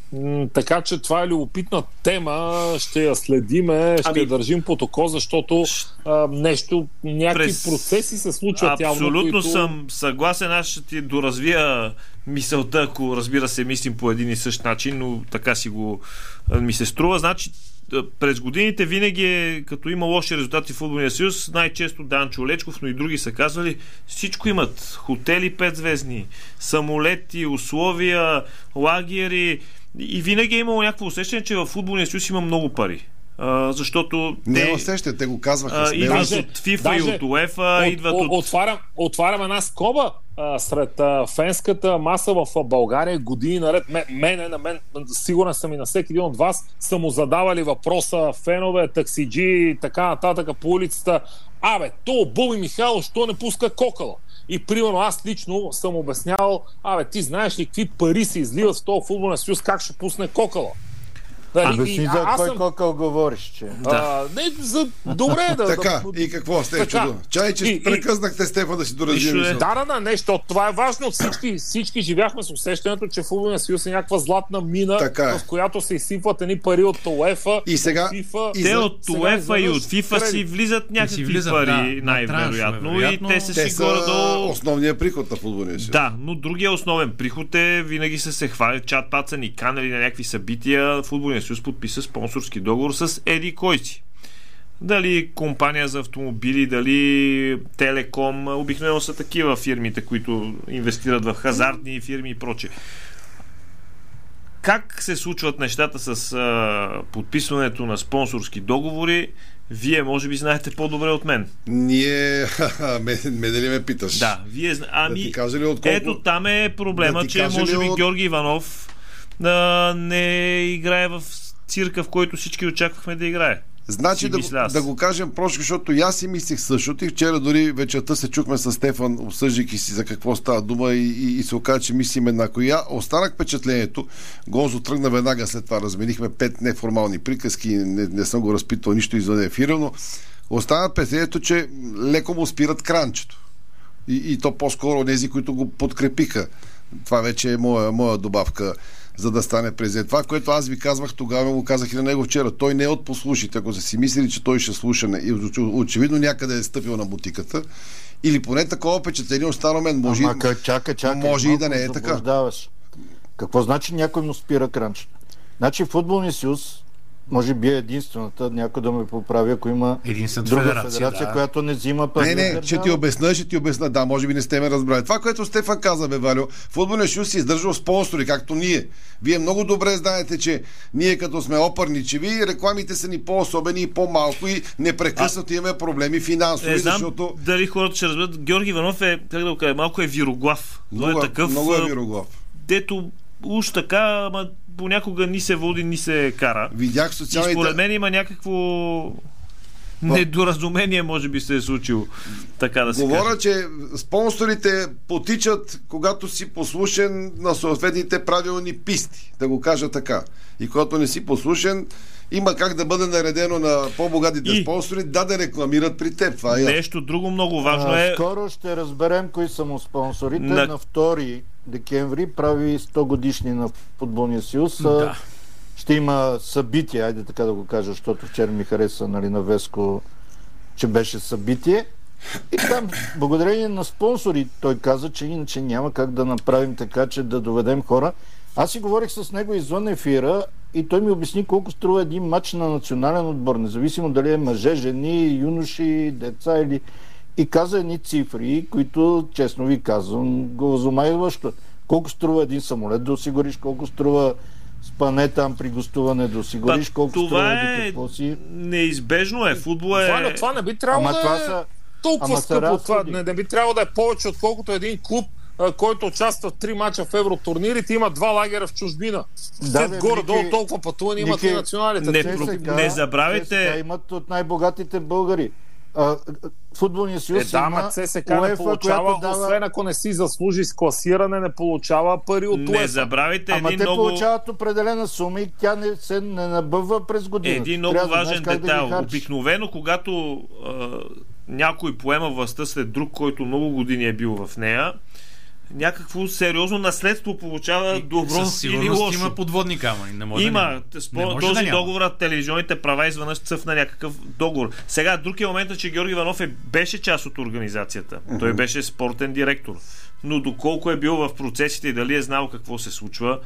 М, така че това е любопитна тема, ще я следиме, ще Ами... я държим под око, защото а, нещо, някакви През... процеси се случват явно. Абсолютно които... съм съгласен, аз ще ти доразвия мисълта, ако разбира се мислим по един и същ начин, но така си го ми се струва. Значи през годините винаги е, като има лоши резултати в Футболния съюз, най-често Данчо Лечков, но и други са казвали, всичко имат. Хотели петзвездни, самолети, условия, лагери и винаги е имало някакво усещане, че в Футболния съюз има много пари. Uh, защото не те, усещате, те го казваха. Uh, идват от ФИФА и от УЕФА, от, идват от... от... Отварям, отварям една скоба. А, сред а, фенската маса в а, България години наред, мен, мене, на мен, сигурен съм и на всеки един от вас, са му задавали въпроса фенове, таксиджи и така нататък по улицата. Абе, то Боби Михайлов, що не пуска кокала? И примерно аз лично съм обяснявал, абе, ти знаеш ли какви пари се изливат в този футболен съюз, как ще пусне кокала? Дали, Обясни за кой съм... кокъл говориш, че... Да. А, не, за... Добре да... Така, да... и какво, Стефчо? Чай, че и, прекъснахте Стефа да си доразвие мисъл. Да, да, да, нещо. Това е важно. Всички, всички живяхме с усещането, че Футболния съюз е някаква златна мина, така, в която се изсипват едни пари от УЕФА, и сега, от ФИФА. И те за... от УЕФА и от ФИФА си влизат някакви си влизат, пари, да, най-вероятно. И те са те си горе-долу... основния приход на Футболния съюз. Да, но другия основен приход е, винаги са се хвалят, чат паца ни канали на някакви събития. Футболния съюз подписа спонсорски договор с еди кой си. Дали компания за автомобили, дали Телеком, обикновено са такива фирмите, които инвестират в хазартни фирми и прочее. Как се случват нещата с а, подписването на спонсорски договори? Вие може би знаете по-добре от мен. Ние... ме, ме дали ме питаш? Да, вие знаете. Ами, да ти кажа ли от колко... ето там е проблема, да че може би от... Георги Иванов а, не играе в цирка, в който всички очаквахме да играе. Значи да, да го кажем просто, защото и аз си мислих същото и вчера дори вечерта се чухме с Стефан, обсъждайки си за какво става дума и, и, и се оказа, че мислим еднакво. И останах впечатлението, Гонзо тръгна веднага след това, разменихме пет неформални приказки, не, не съм го разпитал нищо извън ефира, но остана впечатлението, че леко му спират кранчето. И, и то по-скоро тези, които го подкрепиха. Това вече е моя, моя добавка, за да стане президент. Това, което аз ви казвах тогава, го казах и на него вчера. Той не е от послушите. Ако са си мислили, че той ще слуша и очевидно някъде е стъпил на бутиката, или поне такова впечатление остана мен. Може, Ама, къ, чакай, чакай, може и да не е така. Какво значи някой му спира кранчето? Значи Футболния съюз може би е единствената, някой да ме поправи, ако има друга федерация, федерация да. която не взима пари. Не, не, ще ти обясна, ще ти обясна. Да, може би не сте ме разбрали. Това, което Стефан каза, бе, Валю, Футболният съюз си издържал спонсори, както ние. Вие много добре знаете, че ние като сме опърничеви, рекламите са ни по-особени и по-малко и непрекъснато а... имаме проблеми финансови, не знам защото... дали хората ще разберат. Георги Иванов е, как да го кажа, малко е вироглав. Много, е такъв, много е вироглав. Дето уж така, ама понякога ни се води, ни се кара. Видях социалните... И според мен има някакво недоразумение, може би се е случило, така да се Говоря, каже. че спонсорите потичат, когато си послушен на съответните правилни писти, да го кажа така. И когато не си послушен, има как да бъде наредено на по-богатите и... спонсори да да рекламират при теб. Това е нещо друго много важно а, е... Скоро ще разберем кои са му спонсорите. На, на втори декември прави сто годишни на Футболния съюз. Да. Ще има събитие, айде така да го кажа, защото вчера ми хареса, нали, на Веско, че беше събитие. И там, благодарение на спонсори, той каза, че иначе няма как да направим така, че да доведем хора. Аз си говорих с него извън ефира и той ми обясни колко струва един матч на национален отбор, независимо дали е мъже, жени, юноши, деца или... И каза едни цифри, които, честно ви казвам, го възумайващо. Колко струва един самолет да осигуриш, колко струва спане там при гостуване да осигуриш, колко това струва е... какво си... неизбежно е. Футбол е... Това, това не би трябвало да това е са... толкова скъпо. Това не, не би трябвало да е повече, отколкото един клуб, който участва в три мача в евротурнирите, има два лагера в чужбина. Да, те горе-долу толкова пътувани имат и националите. Не, ЦСКА, не забравяйте... ЦСКА имат от най-богатите българи. А, Футболния съюз е, да, има ЦСКА не получава, дава... освен ако не си заслужи с класиране, не получава пари от УЕФА. Не забравяйте Ама един те много... получават определена сума и тя не се не набъвва през годината. Един много Трябва важен да детайл. Да обикновено, когато а, някой поема властта след друг, който много години е бил в нея, някакво сериозно наследство получава, добро или лошо. Има подводни камъни. Не може има. Да спо, не може този да договор, телевизионните права изведнъж цъфна някакъв договор. Сега, друг е моментът, че Георги Иванов е, беше част от организацията. Uh-huh. Той беше спортен директор. Но доколко е бил в процесите и дали е знал какво се случва,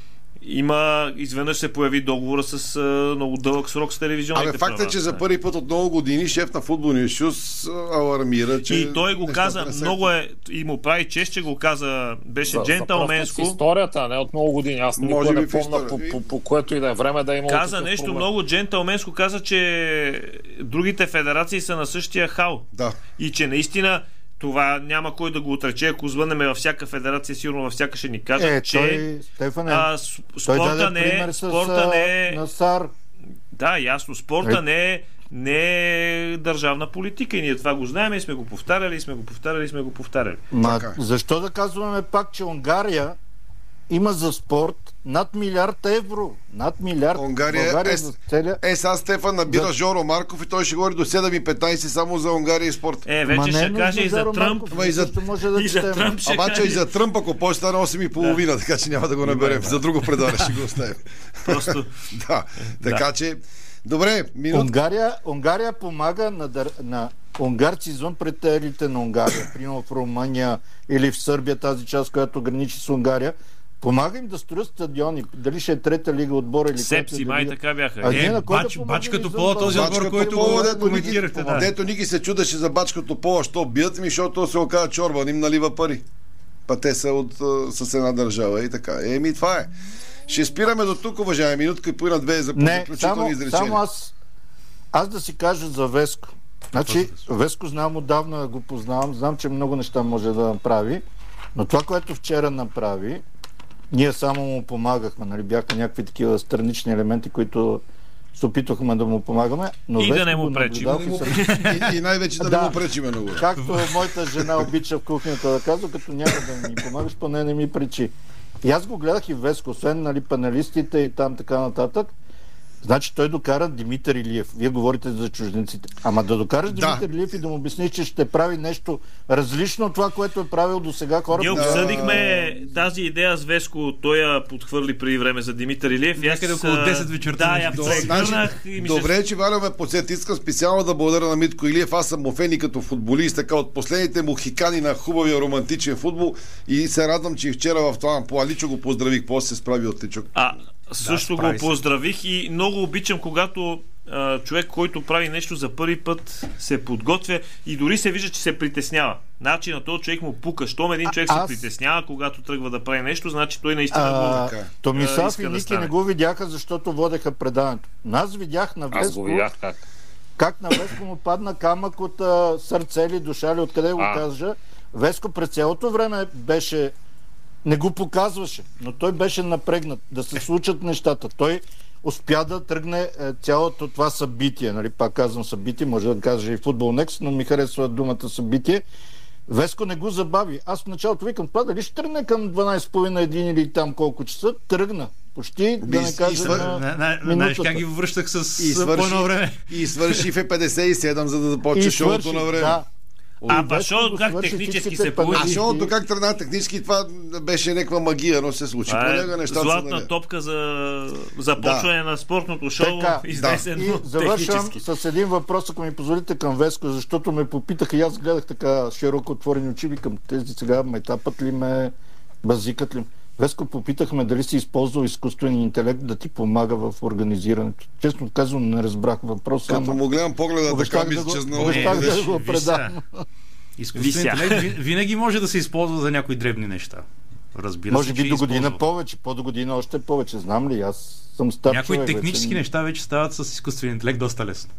има, изведнъж се появи договора с а, много дълъг срок с телевизионните Абе, факт права. е, че за първи път от много години шеф на футболния съюз алармира, че... И той го каза, много е, и му прави чест, че го каза, беше за, джентълменско. За историята, не от много години. Аз никога не помня по, по, по което и да е време да е имало. Каза нещо проблем. Много джентълменско, каза, че другите федерации са на същия хал. Да. И че наистина това няма кой да го отрече, ако звънеме във всяка федерация, сигурно във всяка ще ни кажа, е, че той, Стефане, а, спорта не е... Спорта не е... Насар. Да, ясно. Спорта е. не е не е държавна политика и ние това го знаем и сме го повтаряли, и сме го повтаряли, и сме го повтаряли. Ма, защо да казваме пак, че Унгария има за спорт над милиард евро? Над милиард. Унгария България е, за целия... е, сега Стефан набира За... Жоро Марков и той ще говори до седем и петнайсет само за Унгария и спорт. Е, вече Ма ще не, каже и за Жоро Тръмп. Марков, Ма и за, може да и за четем. Тръмп ще Обаче каже. и за Тръмп, ако после стане осем и половина, да. Така че няма да го наберем. За друго предаване ще го оставим. Просто... да, така да. че... Добре, минут... Унгария, Унгария помага на, дър... на унгарци извън пределите на Унгария. Примерно в Румъния или в Сърбия, тази част, която граничи с Унгария. Помага им да строят стадиони. Дали ще е трета лига отбора или... Сепси, май да така бяха. А, Е, не, на кой бач, да помогне бачкато извън пола, този България? отбор, който пола, го дето коментирахте. Ники, Да. дето Ники се чудеше за бачкото пола, що бият ми, защото се оказа чорба, им налива пари. Па те са от, с една държава и така. Еми, това е. Ще спираме до тук, уважаеми. Минутка и половина две за Не, заключителни само, изречения. само аз, аз да си кажа за Веско. Значи, Веско знам отдавна, го познавам, знам, че много неща може да направи, но това, което вчера направи, ние само му помагахме, нали, бяха някакви такива странични елементи, които се опитвахме да му помагаме, но И Веско да не му го пречим. наблюдавах и съм- И, и най-вече да, Да. не му пречиме много. Както моята жена обича в кухнята да казва, като няма да ми помагаш, поне не ми пречи. И аз го гледах и Веско, освен, нали, паналистите и там така нататък. Значи той докара Димитър Илиев. Вие говорите за чужденците. Ама да докараш Да. Димитър Илиев и да му обясниш, че ще прави нещо различно от това, което е правил до сега хората. Ние Да. обсъдихме тази идея с Веско, той я подхвърли преди време за Димитър Илиев. И аз Някъде с, около десет вечерта Да, на я Шпици. прегърнах и ми Добре, се... че Валя ме подсети. Искам специално да благодаря на Митко Илиев. Аз съм му фен и като футболист, така от последните му хикани на хубавия романтичен футбол и се радвам, че и вчера в това по Аличо го поздравих. После се справи от Тичок. А, също справи го се. поздравих и много обичам, когато а, човек, който прави нещо за първи път, се подготвя и дори се вижда, че се притеснява. Значи на този човек му пука. Щом един човек аз- се притеснява, когато тръгва да прави нещо, значи той наистина А, го... така. Томислав иска и да Ники стане. не го видяха, защото водеха предаването. Но аз видях на Аз Веско, го видях как. как на Веско му падна камък от а, сърце или душа, или откъде го А. кажа. Веско през цялото време беше... Не го показваше, но той беше напрегнат да се случат нещата. Той успя да тръгне е, цялото това събитие. Нали? Пак казвам събитие, може да кажа и Футбол Некс, но ми харесва думата събитие. Веско не го забави. Аз в началото викам, това дали ще тръгне към дванайсет и половина, един или там колко часа? Тръгна. Почти, да не и кажа свър- на На- на- минутата. Знаеш как ги връщах с И с по едно време. и свърши в петдесет и седем, за да започне И шоуто свърши, на време. да. А, И па Веско шоу го как свърши технически всичките се получи? А паналисти. шоуто как тръгна технически, това беше някаква магия, но се случи. Това Понякога е нещата са, златна нали. топка за започване на спортното шоу, Така, изнесено И завършвам технически. с един въпрос, ако ми позволите, към Веско, защото ме попитаха и аз гледах така широко отворени очи, викам, тези сега майтапът ли ме, базикат ли ме. Веско, попитахме дали си използвал изкуствен интелект да ти помага в организирането. Честно казвам, не разбрах въпроса. Като му гледам погледа, така Обещах мисля, да го- че знам. обещах да виж, го виж предам. Изкуственият Вися. интелект ви- винаги може да се използва за някои дребни неща. Разбира Може се, би че до е година използвал. повече, по-до година още повече. Знам ли, аз съм стар Някои човек технически вече. неща вече стават с изкуствен интелект доста лесно.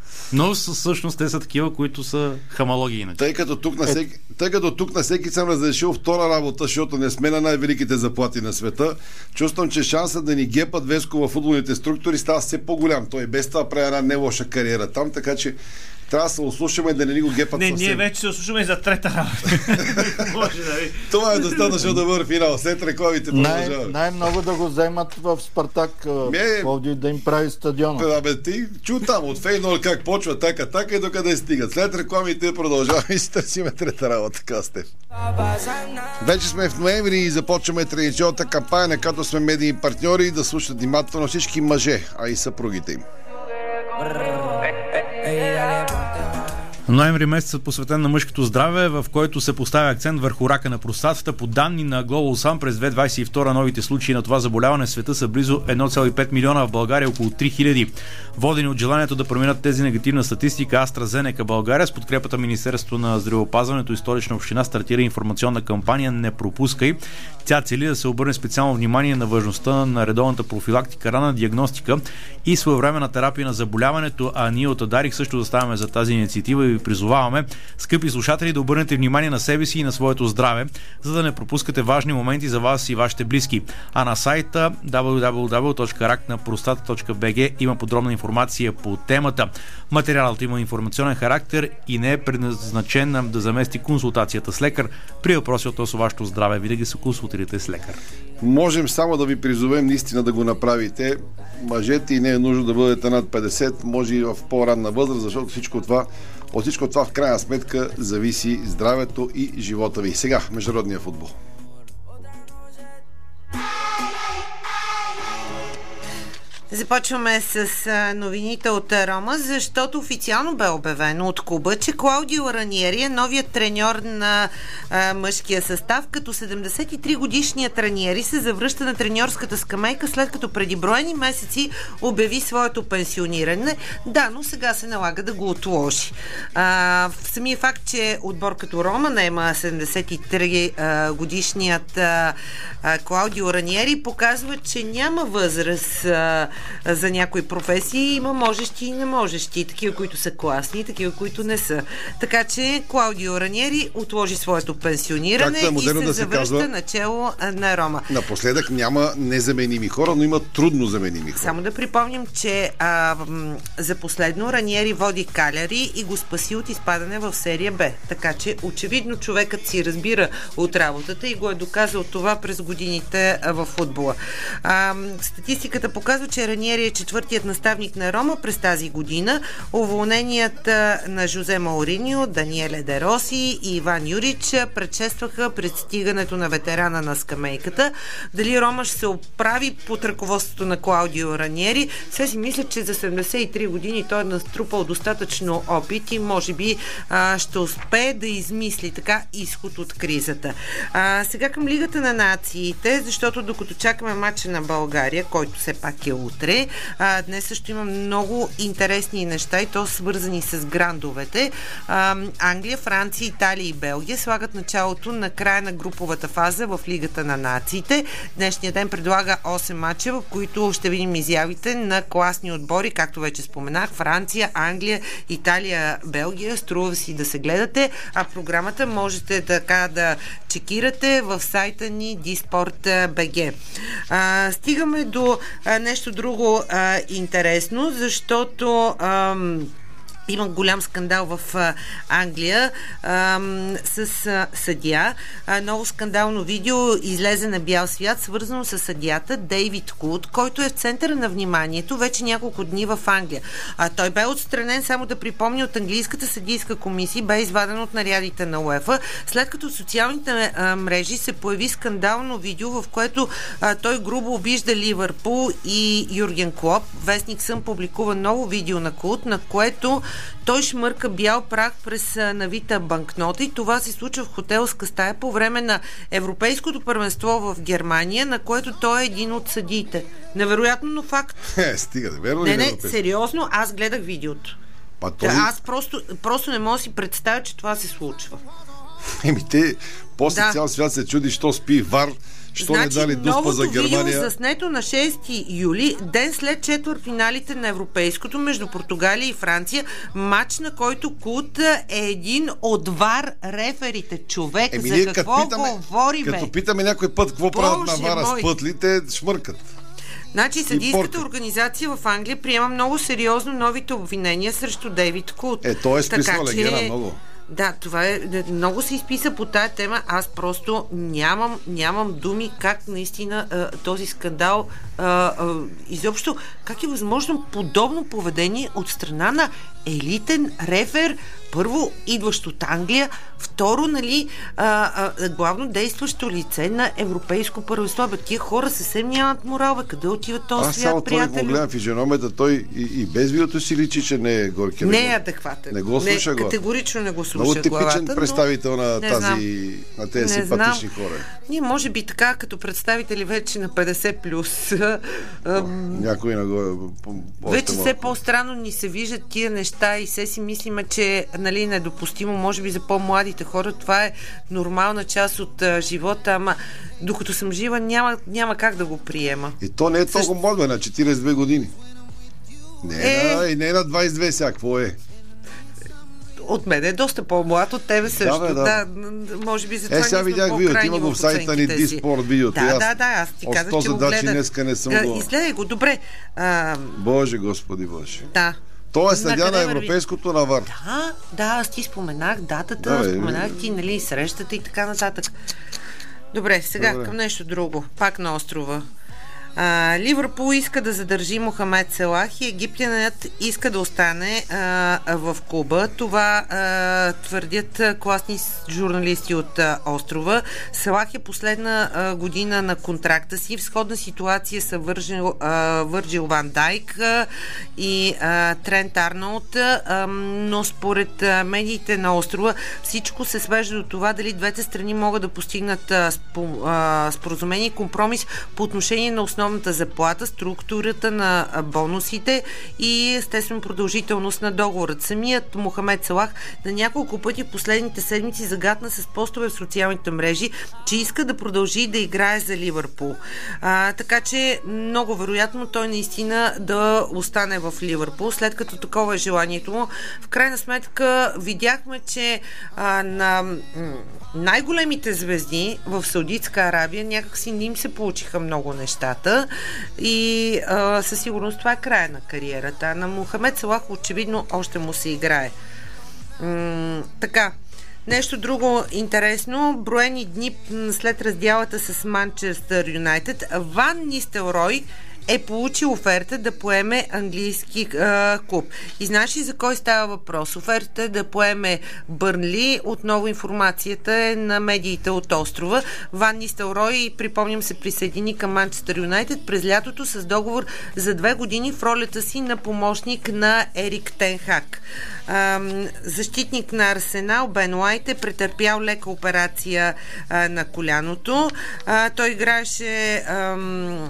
Но със- всъщност те са такива, които са хамалоги иначе. Тъй като тук на всеки, тъй като тук на всеки съм разрешил втора работа, защото не сме на най-великите заплати на света, чувствам, че шансът да ни гепат Веско във футболните структури става все по-голям. Той без това прави една не лоша кариера там, така че Трябва да се ослушаме да не ни го гепат Не, съвсем. ние вече се ослушаме за трета работа. Може, нали? Това е достатъчно добър финал. След рекламите Най- продължаваме. най-много да го вземат в Спартак, Ме- Пловдив да им прави стадиона. Абе, ти чу там от Фейнол как почва така, така и докъде стигат. След рекламите продължаваме и си търсиме трета работа. Така сте. Вече сме в ноември и започваме традиционната кампания, на която сме медийни партньори, да слушат внимателно всички мъже, а и съпругите им. Ноември месецът посветен на мъжкото здраве, в който се поставя акцент върху рака на простатата. По данни на Global Sun през две хиляди двадесет и втора новите случаи на това заболяване в света са близо едно цяло и пет милиона, в България около три хиляди. Водени от желанието да променят тези негативна статистика, AstraZeneca България с подкрепата Министерството на здравеопазването и Столична община стартира информационна кампания "Не пропускай". Тя цели да се обърне специално внимание на важността на редовната профилактика, ранна диагностика и своевременна терапия на заболяването, а ние от Адарик също заставаме за тази инициатива и ви призоваваме, скъпи слушатели, да обърнете внимание на себе си и на своето здраве, за да не пропускате важни моменти за вас и вашите близки. А на сайта дабъл ю дабъл ю дабъл ю точка рак на простата точка би джи има подробна информация по темата. Материалът има информационен характер и не е предназначен да замести консултацията с лекар. При въпроси относно вашето здраве винаги се консултирайте с лекар. Можем само да ви призовем наистина да го направите. Мъжете и не е нужно да бъдете над петдесет, може и в по-ранна възраст, защото всичко това, от всичко това в крайна сметка зависи здравето и живота ви. Сега, международния футбол. Започваме с новините от Рома, защото официално бе обявено от клуба, че Клаудио Раниери е новият треньор на а, мъжкия състав, като седемдесет и три годишният Раниери се завръща на треньорската скамейка, след като преди броени месеци обяви своето пенсиониране. Да, но сега се налага да го отложи. А, в самия факт, че отбор като Рома наема седемдесет и три а, годишният а, а, Клаудио Раниери, показва, че няма възраст а, за някои професии. Има можещи и не можещи. Такива, които са класни, и такива, които не са. Така че Клаудио Раниери отложи своето пенсиониране Както е модерно и се да се завръща казва, начело на Рома. Напоследък няма незаменими хора, но има трудно заменими хора. Само да припомним, че а, м, за последно Раниери води Каляри и го спаси от изпадане в серия Б. Така че очевидно човекът си разбира от работата и го е доказал това през годините а, в футбола. А, статистиката показва, че Раниери е четвъртият наставник на Рома през тази година. Уволненият на Жозе Мауриньо, Даниеле Де Роси и Иван Юрич предшестваха пристигането на ветерана на скамейката. Дали Рома ще се оправи под ръководството на Клаудио Раниери? Все си мисля, че за седемдесет и три години той е наструпал достатъчно опит и може би а, ще успее да измисли така изход от кризата. А, сега към Лигата на нациите, защото докато чакаме матча на България, който все пак е утре, а, днес също има много интересни неща и то свързани с грандовете. А, Англия, Франция, Италия и Белгия слагат началото на края на груповата фаза в Лигата на нациите. Днешният ден предлага осем мача, в които ще видим изявите на класни отбори, както вече споменах, Франция, Англия, Италия, Белгия. Струва си да се гледате, а програмата можете така да чекирате в сайта ни диспорт точка би джи. А, стигаме до а, нещо друго а, интересно, защото ам, има голям скандал в а, Англия а, с а, съдия. А, ново скандално видео излезе на бял свят, свързано с съдията Дейвид Кут, който е в центъра на вниманието вече няколко дни в Англия. А, той бе отстранен, само да припомня, от английската съдийска комисия, бе изваден от нарядите на УЕФА, след като в социалните а, мрежи се появи скандално видео, в което а, той грубо обижда Ливърпул и Юрген Клоп. Вестник Сън публикува ново видео на Кут, на което той шмърка бял прах през навита банкнота и това се случва в хотелска стая по време на Европейското първенство в Германия, на което той е един от съдиите. Невероятно, но факт. Е, стига, да верно. Не, не, сериозно, аз гледах видеото. Па той... Аз просто, просто не мога да си представя, че това се случва. Еми те, после да. Цял свят се чуди, що спи Вар, що значи, не дали дуспа за Германия. Новото видео заснето на шести юли, ден след четвъртфиналите на Европейското между Португалия и Франция, матч, на който Кут е един от Вар реферите. Човек, Еми, за какво питаме, говориме? Като питаме някой път какво правят на Вара с пътли, те шмъркат. Значи съдийската организация в Англия приема много сериозно новите обвинения срещу Дейвид Кут. Е, той е списал че... легена много. Да, това е. Много се изписа по тая тема. Аз просто нямам, нямам думи как наистина а, този скандал а, а, изобщо, как е възможно подобно поведение от страна на елитен рефер, първо идващ от Англия, второ, нали, а, а, главно действащо лице на европейско първенство. Бе, тия хора съвсем нямат морал, бе, къде отиват този Аз свят, само това приятели? го гледам физиономията, той и, и без видеото си личи, че не е горки. Не е адекватен. Не го слуша не, глава. Категорично не го слуша Много типичен главата, представител на, не тази, на тези Не симпатични знам. хора. Ние може би така, като представители вече на петдесет плюс, Някой нагоре. вече все по-странно ни се виждат тия неща и все си мислиме, че нали, недопустимо, може би за по-младите хора това е нормална част от а, живота, ама докато съм жива няма, няма как да го приема. И то не е толкова Също... млад, бе, на четиридесет и две години. Не е, Е... На, и не е на двадесет и две сега, какво е? От мен е доста по-млад, от тебе също. Да, бе, да. да. да, може би за Е, това сега ние сме видях видео, по-крайни има го в в сайта ни оценките си. Диспорт видеото. Да, аз да, да, аз ти казах, че го задачи гледах. днеска не съм А, го... Изгледай го, добре. А, Боже, Господи Боже. да. Той е съдия Накъде на върви? европейското на ВАР. Да, да, аз ти споменах датата, Да, бе, споменах бе. ти, нали, срещата и така нататък. Добре, сега Добре. към нещо друго. Пак на острова. А, Ливърпул иска да задържи Мохамед Салах и египтянът иска да остане а, в клуба. Това а, твърдят а, класни журналисти от а, острова. Салах е последна а, година на контракта си. В сходна ситуация са Върджил, а, Върджил Ван Дайк а, и а, Трент Арнолд, а, но според а, медиите на острова всичко се свежда до това дали двете страни могат да постигнат а, спо, а, споразумение и компромис по отношение на основната заплата, структурата на бонусите и естествено продължителност на договорът. Самият Мохамед Салах на няколко пъти в последните седмици загатна с постове в социалните мрежи, че иска да продължи да играе за Ливърпул. А, така че много вероятно той наистина да остане в Ливърпул, след като такова е желанието му. В крайна сметка видяхме, че а, на м- най-големите звезди в Саудитска Арабия някакси не им се получиха много нещата и а, със сигурност това е края на кариерата. На Мохамед Салах очевидно още му се играе. М- така, нещо друго интересно. Броени дни след раздялата с Манчестър Юнайтед, Ван Нистелрой е получил оферта да поеме английски а, клуб. И знаеш ли за кой става въпрос? Оферта е да поеме Бърнли. Отново информацията е на медиите от острова. Ван Нистелрой, припомням, се присъедини към Манчестър Юнайтед през лятото с договор за две години в ролята си на помощник на Ерик Тен Хаг. А, защитник на Арсенал Бен Уайт е претърпял лека операция а, на коляното. А, той играеше ам,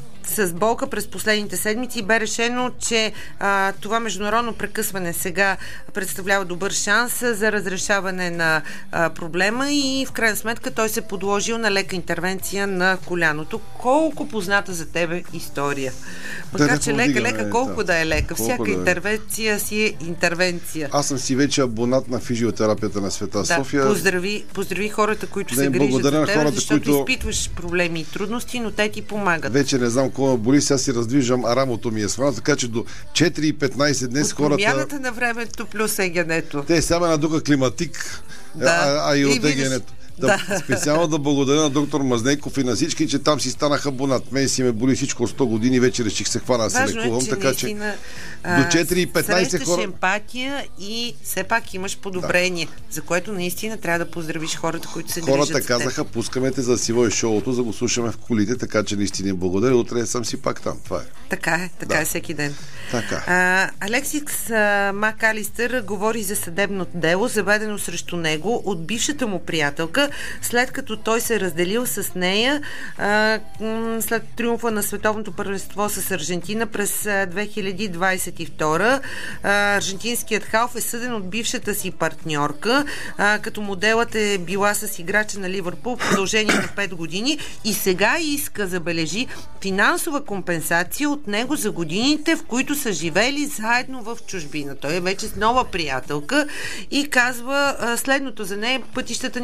с болка през последните седмици и бе решено, че а, това международно прекъсване сега представлява добър шанс за разрешаване на а, проблема и в крайна сметка той се подложил на лека интервенция на коляното. Колко позната за тебе история? Макар, че лека, лека, колко да е лека. Всяка да интервенция си е интервенция. Аз съм си вече абонат на физиотерапията на Света да, София. Поздрави, поздрави хората, които да се грижат за теб, хората, защото които... изпитваш проблеми и трудности, но те ти помагат. Вече не знам какво боли, сега си раздвижвам, а рамото ми е свана, така че до четири и петнайсет днес от хората... промяната на времето плюс егенето. Те сега надуха климатик, да. а, а и от и егенето. Да, да. Специално да благодаря на доктор Мазнейков и на всички, че там си станаха абонат. Мен си ме боли всичко от сто години, вече реших се хвана да се лекувам, е, че така че а, до четири и петнайсет срещаш хора... емпатия и все пак имаш подобрение, да. За което наистина трябва да поздравиш хората, които се грижат. Хората казаха, пускаме те за Сиво и шоуто, за да го слушаме в колите, така че наистина благодаря. Утре съм си пак там. Това е. Така е, така да. е всеки ден. Така. А, Алексис а, Макалистър говори за съдебното дело, заведено срещу него от бившата му приятелка, след като той се разделил с нея а, след триумфа на световното първенство с Аржентина през две хиляди двайсет и втора. А, аржентинският халф е съден от бившата си партньорка, а, като моделът е била с играча на Ливърпул в продължение на пет години и сега иска, забележи, финансова компенсация от него за годините, в които са живели заедно в чужбина. Той е вече с нова приятелка и казва а, следното за нея: пътищата ни тръгнаха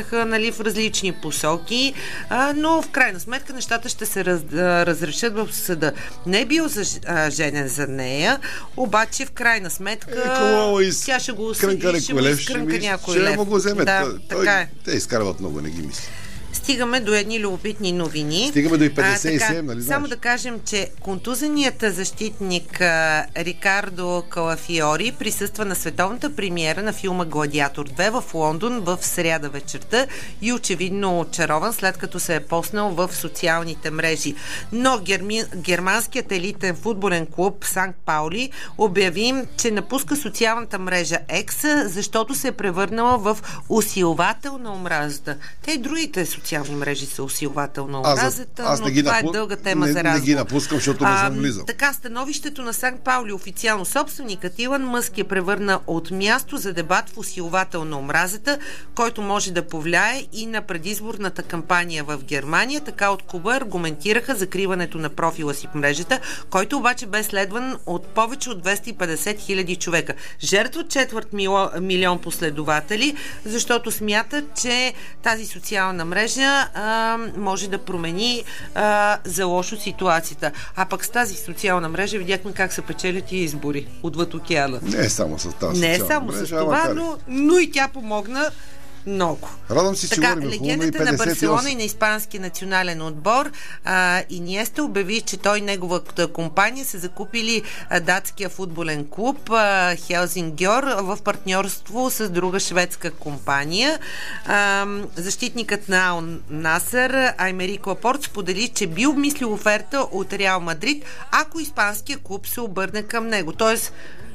тръгнаха, нали, в различни посоки, а, но в крайна сметка нещата ще се раз, а, разрешат в съда. Не е бил за, а, женен за нея, обаче в крайна сметка е, тя ще го осъди и ще му изкрънка някой ще лев. Ще му го вземе. Да, той, така е. Те изкарват много, не ги мисля. Стигаме до едни любопитни новини. Стигаме до и петдесет и седем, а, така, нали знаеш? Само да кажем, че контузеният защитник а, Рикардо Калафиори присъства на световната премиера на филма Гладиатор две в Лондон в сряда вечерта и очевидно очарован, след като се е поснал в социалните мрежи. Но герми, германският елитен футболен клуб Санкт Паули обяви, че напуска социалната мрежа X, защото се е превърнала в усилвател на омразата. Те и другите социални мрежи са усилвател на омразата, аз, аз но не ги това напу... е дълга тема не, за разговор. Не ги напускам, защото не съм влизал. Така, становището на Санкт Паули, официално собственикът Илон Мъск, е превърна от място за дебат в усилвател на омразата, който може да повлияе и на предизборната кампания в Германия. Така от клуба аргументираха закриването на профила си в мрежата, който обаче бе следван от повече от двеста и петдесет хиляди човека. Жертва четвърт милион последователи, защото смятат, че тази социална мрежа а, може да промени а, за лошо ситуацията. А пък с тази социална мрежа видяхме как се печелят и избори отвъд океана. Не е само с тази Не е социална само мрежа, с това, но, но и тя помогна много. Радвам се, че така, говорим. легендата на Барселона и на испанския национален отбор а, Иниеста обяви, че той и неговата компания са закупили а, датския футболен клуб а, Хелзингьор в партньорство с друга шведска компания. А, защитникът на Ал Насър Аймерик Лапорт сподели, че би обмислил оферта от Реал Мадрид, ако испанския клуб се обърне към него. Тоест,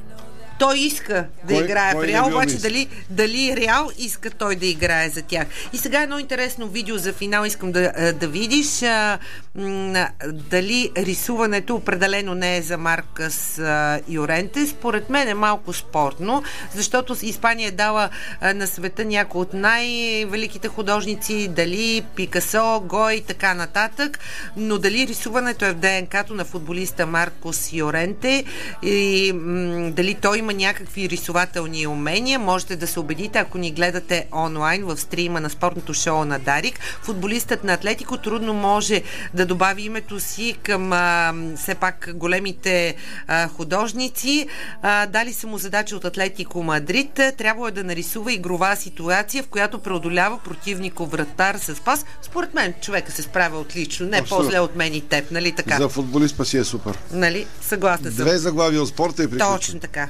той иска да кой, играе кой в Реал, обаче мисля? дали, дали Реал иска той да играе за тях. И сега едно интересно видео за финал искам да, да видиш. А, м, дали рисуването определено не е за Маркъс а, Юренте. Според мен е малко спортно, защото Испания е дала а, на света някои от най-великите художници, дали Пикасо, Гой и така нататък, но дали рисуването е в ДНК-то на футболиста Маркос Юренте и м, дали той има някакви рисувателни умения, можете да се убедите, ако ни гледате онлайн в стрима на спортното шоу на Дарик. Футболистът на Атлетико трудно може да добави името си към а, все пак големите а, художници. А, дали са му задача от Атлетико Мадрид. Трябвало е да нарисува игрова ситуация, в която преодолява противников вратар с пас. Според мен човека се справя отлично. Не Абсолютно. По-зле от мен и теб, нали така? За футболист па си е супер. Нали? Съгласна съм. Две заглавия от спорта и приключвам. Точно така.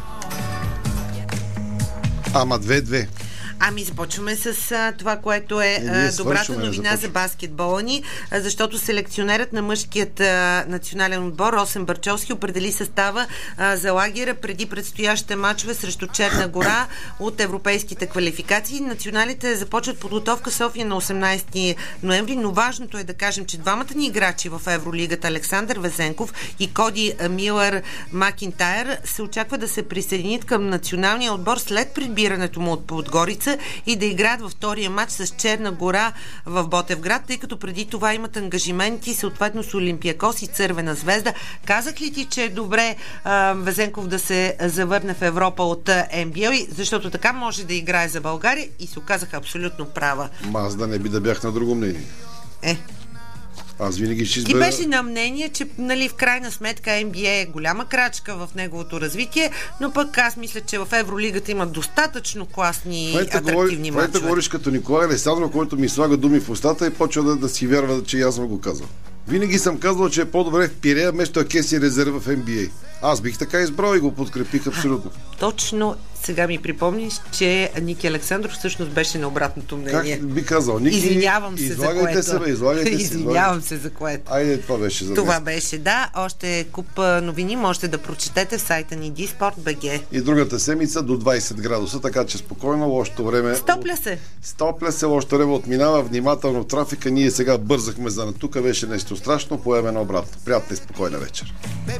Ама две-две. Ами започваме с а, това, което е а, добрата новина за баскетбола ни, а, защото селекционерът на мъжкият а, национален отбор Росен Барчовски определи състава а, за лагера преди предстоящите мачове срещу Черна гора от европейските квалификации. Националите започват подготовка София на осемнайсети ноември, но важното е да кажем, че двамата ни играчи в Евролигата, Александър Везенков и Коди Милър Макинтайр, се очаква да се присъединят към националния отбор след прибирането му от Подгорица и да играят във втория матч с Черна гора в Ботевград, тъй като преди това имат ангажименти съответно с Олимпиакос и Цървена звезда. Казах ли ти, че е добре а, Везенков да се завърне в Европа от Н Б А, защото така може да играе за България, и се оказаха абсолютно права. Ма аз да не би да бях на друго мнение. Е, Аз винаги ще ти избера... беше на мнение, че нали, в крайна сметка Н Б А е голяма крачка в неговото развитие, но пък аз мисля, че в Евролигата има достатъчно класни, атрактивни говори, мачове. Това говориш като Николай Александров, който ми слага думи в устата и почва да, да си вярва, че аз съм го казал. Винаги съм казал, че е по-добре в Пирея, вместо Акеси резерва в Н Б А. Аз бих така избрал и го подкрепих абсолютно. Точно сега ми припомниш, че Ники Александров всъщност беше на обратното мнение. Как би казал? Ники, Извинявам се за което. Се, бе, излагайте се, Извинявам се за което. Айде, това беше за Това днес. беше, да. Още куп новини можете да прочетете в сайта ни ди спорт точка би джи. И другата седмица до двайсет градуса, така че спокойно, лошото време... Стопля се! Стопля се, лошото време отминава, внимателно трафика. Ние сега бързахме за на тук, беше нещо страшно, поеме на обратно. Приятна и спокойна вечер.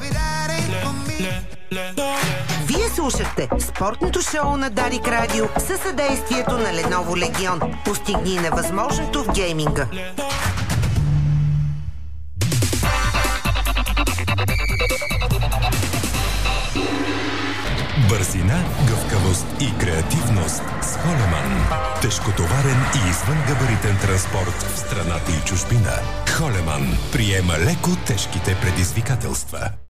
Вие слушахте спортното шоу на Дарик Радио със съдействието на Lenovo Legion. Постигни невъзможното в гейминга. Бързина, гъвкавост и креативност с Холеман. Тежкотоварен и извънгабаритен транспорт в страната и чужбина. Холеман приема леко тежките предизвикателства.